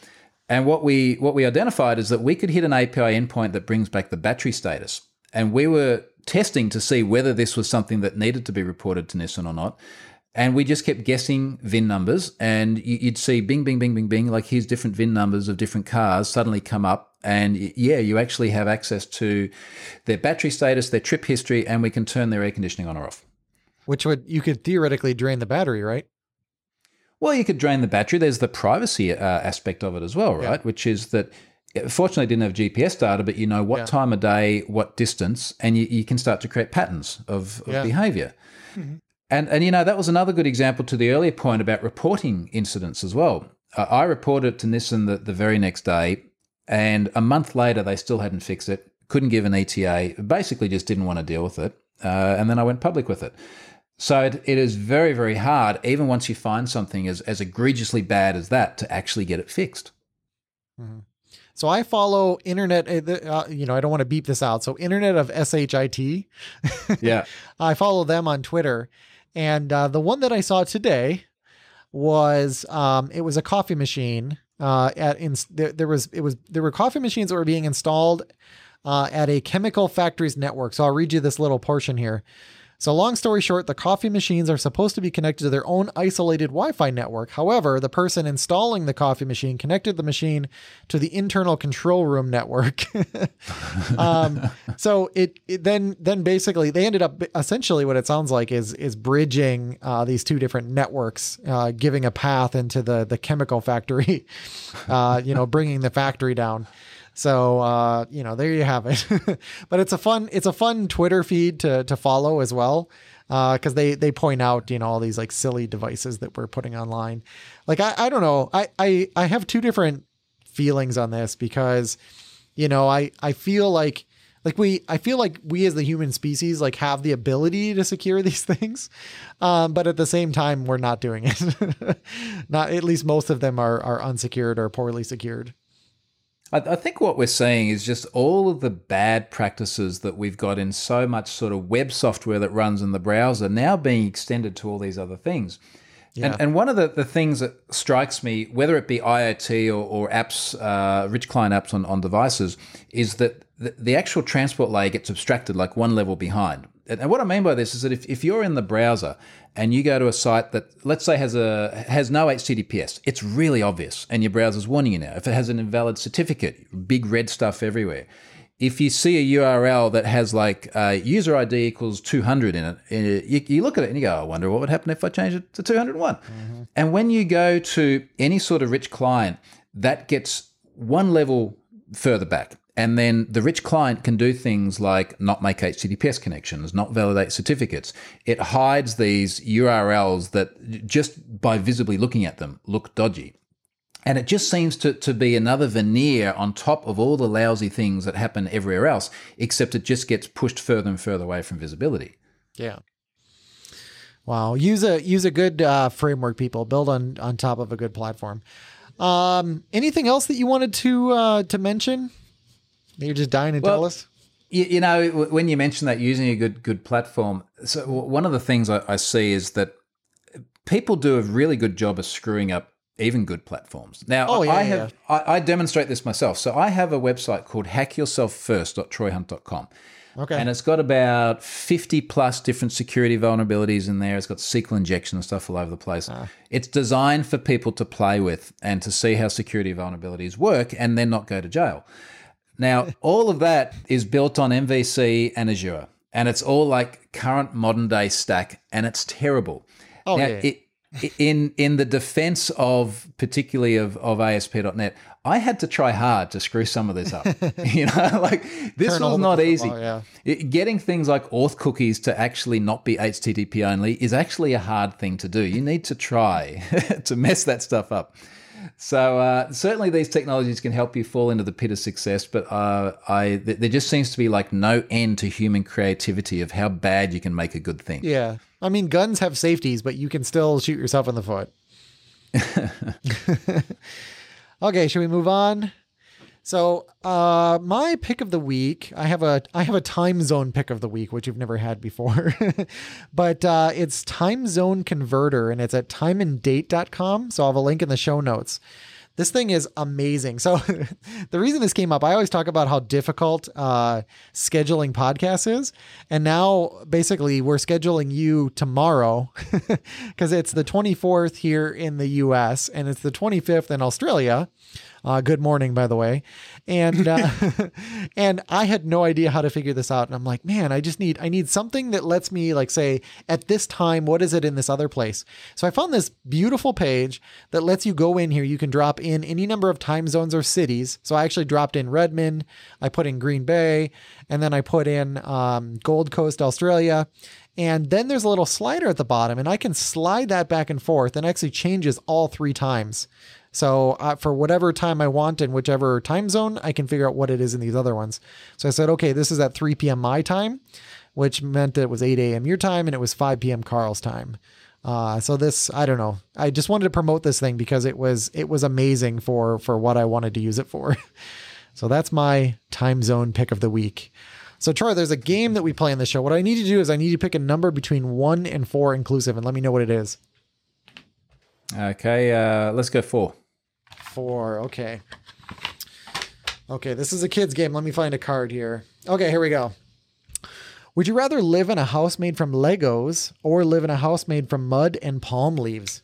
And what we what we identified is that we could hit an A P I endpoint that brings back the battery status. And we were testing to see whether this was something that needed to be reported to Nissan or not. And we just kept guessing V I N numbers, and you'd see bing, bing, bing, bing, bing, like here's different V I N numbers of different cars suddenly come up. And yeah, you actually have access to their battery status, their trip history, and we can turn their air conditioning on or off. Which would, you could theoretically drain the battery, right? Well, you could drain the battery. There's the privacy uh, aspect of it as well, right? Yeah. Which is that, fortunately, it didn't have G P S data, but you know what Yeah. time of day, what distance, and you, you can start to create patterns of, of Yeah. behavior. Mm-hmm. And, and, you know, that was another good example to the earlier point about reporting incidents as well. Uh, I reported to Nissan the, the very next day, and a month later, they still hadn't fixed it, couldn't give an E T A, basically just didn't want to deal with it. Uh, and then I went public with it. So it, it is very, very hard, even once you find something as, as egregiously bad as that, to actually get it fixed. Mm-hmm. So I follow Internet, uh, you know, I don't want to beep this out. So Internet of S H I T. Yeah. I follow them on Twitter. And uh, the one that I saw today was, um, it was a coffee machine. Uh, at in, there, there was, it was, there were coffee machines that were being installed uh, at a chemical factories network. So I'll read you this little portion here. So long story short, the coffee machines are supposed to be connected to their own isolated Wi-Fi network. However, the person installing the coffee machine connected the machine to the internal control room network. um, so it, it then then basically they ended up essentially what it sounds like is is bridging uh, these two different networks, uh, giving a path into the the chemical factory. uh, you know, bringing the factory down. So, uh, you know, there you have it. But it's a fun, it's a fun Twitter feed to, to follow as well. Uh, cause they, they point out, you know, all these like silly devices that we're putting online. Like, I, I don't know. I, I, I have two different feelings on this because, you know, I, I feel like, like we, I feel like we as the human species, like have the ability to secure these things. Um, but at the same time, we're not doing it. Not, at least most of them are, are unsecured or poorly secured. I think what we're seeing is just all of the bad practices that we've got in so much sort of web software that runs in the browser now being extended to all these other things. Yeah. And, and one of the, the things that strikes me, whether it be IoT or, or apps, uh, rich client apps on, on devices, is that the, the actual transport layer gets abstracted like one level behind. And, and what I mean by this is that if, if you're in the browser and you go to a site that, let's say, has a has no H T T P S, it's really obvious, and your browser's warning you now. If it has an invalid certificate, big red stuff everywhere. If you see a U R L that has like uh, user I D equals two hundred in it, you, you look at it and you go, I wonder what would happen if I change it to two hundred one. Mm-hmm. And when you go to any sort of rich client, that gets one level further back. And then the rich client can do things like not make H T T P S connections, not validate certificates. It hides these U R Ls that just by visibly looking at them look dodgy. And it just seems to, to be another veneer on top of all the lousy things that happen everywhere else, except it just gets pushed further and further away from visibility. Yeah. Wow. Use a use a good uh, framework, people. Build on, on top of a good platform. Um, anything else that you wanted to uh, to mention? You're just dying to well, tell us? You, you know, when you mention that using a good good platform, so one of the things I, I see is that people do a really good job of screwing up even good platforms. Now, oh, yeah, I yeah, have yeah. I, I demonstrate this myself. So I have a website called hack yourself first dot troy hunt dot com. Okay. And it's got about fifty plus different security vulnerabilities in there. It's got S Q L injection and stuff all over the place. Uh. It's designed for people to play with and to see how security vulnerabilities work and then not go to jail. Now, all of that is built on M V C and Azure, and it's all like current modern day stack, and it's terrible. Oh, now, yeah. It, in in the defense of particularly of, of A S P dot net, I had to try hard to screw some of this up. You know, like this Turn was all not the- easy. oh, yeah. It- getting things like auth cookies to actually not be H T T P only is actually a hard thing to do. You need to try to mess that stuff up. So uh, certainly these technologies can help you fall into the pit of success, but uh, I th- there just seems to be like no end to human creativity of how bad you can make a good thing. Yeah. I mean, guns have safeties, but you can still shoot yourself in the foot. Okay, should we move on? So, uh, my pick of the week, I have a I have a time zone pick of the week, which you've never had before, but uh, it's Time Zone Converter, and it's at time and date dot com. So I'll have a link in the show notes. This thing is amazing. So the reason this came up, I always talk about how difficult uh, scheduling podcasts is. And now basically we're scheduling you tomorrow because it's the twenty-fourth here in the U S and it's the twenty-fifth in Australia. Uh, good morning, by the way. And, uh, and I had no idea how to figure this out. And I'm like, man, I just need, I need something that lets me like say at this time, what is it in this other place? So I found this beautiful page that lets you go in here. You can drop in any number of time zones or cities. So I actually dropped in Redmond. I put in Green Bay, and then I put in, um, Gold Coast, Australia. And then there's a little slider at the bottom, and I can slide that back and forth, and it actually changes all three times. So uh, for whatever time I want in whichever time zone, I can figure out what it is in these other ones. So I said, okay, this is at three p.m. my time, which meant that it was eight a.m. your time, and it was five p.m. Carl's time. Uh, so this, I don't know. I just wanted to promote this thing because it was, it was amazing for, for what I wanted to use it for. So that's my time zone pick of the week. So Troy, there's a game that we play on the show. What I need to do is I need to pick a number between one and four inclusive, and let me know what it is. Okay, uh, let's go four. Four. Okay. Okay. This is a kid's game. Let me find a card here. Okay. Here we go. Would you rather live in a house made from Legos or live in a house made from mud and palm leaves?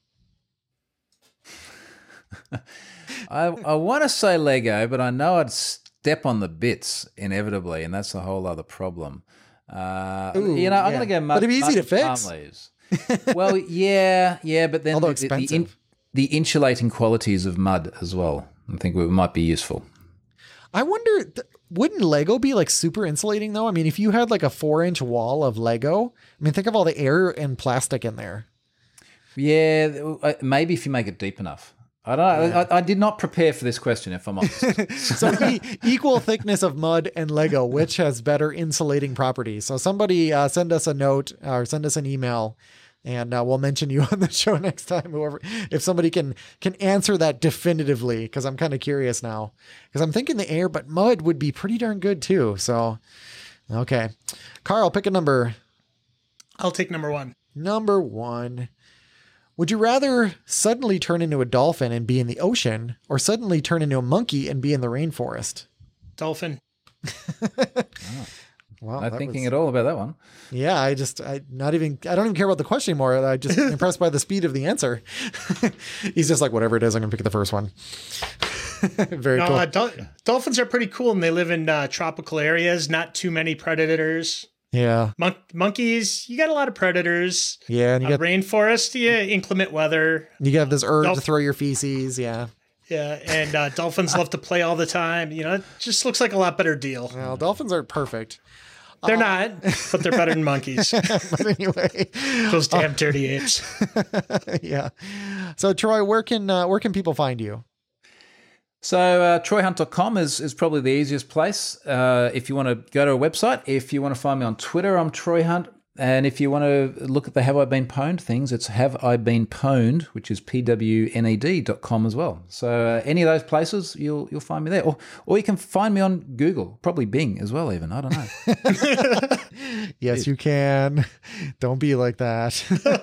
I, I want to say Lego, but I know I'd step on the bits inevitably, and that's a whole other problem. Uh, Ooh, you know, I'm yeah. going to go mud. But it'd be easy mud to and palm fix. leaves. Well, yeah, yeah, but then Although the, expensive. the, in, the insulating qualities of mud as well, I think it might be useful. I wonder, th- wouldn't Lego be like super insulating though? I mean, if you had like a four inch wall of Lego, I mean, think of all the air and plastic in there. Yeah, maybe if you make it deep enough. I don't know. Yeah. I, I did not prepare for this question, if I'm honest. So e- equal thickness of mud and Lego, which has better insulating properties? So somebody uh, send us a note or send us an email, and uh, we'll mention you on the show next time. Whoever, if somebody can can answer that definitively, because I'm kind of curious now. Because I'm thinking the air, but mud would be pretty darn good too. So, okay, Carl, pick a number. I'll take number one. Number one. Would you rather suddenly turn into a dolphin and be in the ocean, or suddenly turn into a monkey and be in the rainforest? Dolphin. Oh. Wow, Not that thinking was- at all about that one. Yeah, I just, I not even, I don't even care about the question anymore. I just impressed by the speed of the answer. He's just like, whatever it is, I'm going to pick the first one. Very No, cool. uh, dol- dolphins are pretty cool, and they live in uh, tropical areas. Not too many predators. Yeah. Mon- monkeys, you got a lot of predators. Yeah. And you Uh, got, rainforest, yeah, inclement weather. you got this urge to Dolph- throw your feces. Yeah. Yeah, and uh, dolphins love to play all the time. You know, it just looks like a lot better deal. Well, dolphins are perfect. They're not, but they're better than monkeys. But anyway, Those damn dirty apes. yeah. So Troy, where can, uh, where can people find you? So uh, troy hunt dot com is, is probably the easiest place. Uh, if you want to go to a website, if you want to find me on Twitter, I'm Troy Hunt. And if you want to look at the Have I Been Pwned things, it's Have I Been Pwned, which is P W N E D dot com as well. So uh, any of those places, you'll you'll find me there. Or or you can find me on Google, probably Bing as well even. I don't know. Yes, you can. Don't be like that.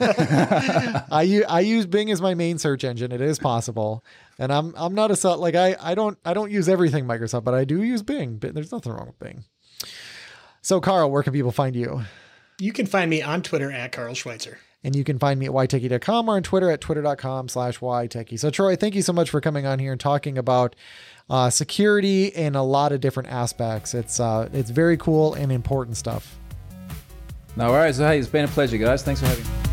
I use I use Bing as my main search engine. It is possible, and I'm I'm not a sub- like I I don't I don't use everything Microsoft, but I do use Bing. But there's nothing wrong with Bing. So Carl, where can people find you? You can find me on Twitter at Carl Schweitzer. And you can find me at y techie dot com or on Twitter at twitter dot com slash y techie. So Troy, thank you so much for coming on here and talking about uh, security in a lot of different aspects. It's uh, it's very cool and important stuff. No worries. Hey, it's been a pleasure, guys. Thanks for having me.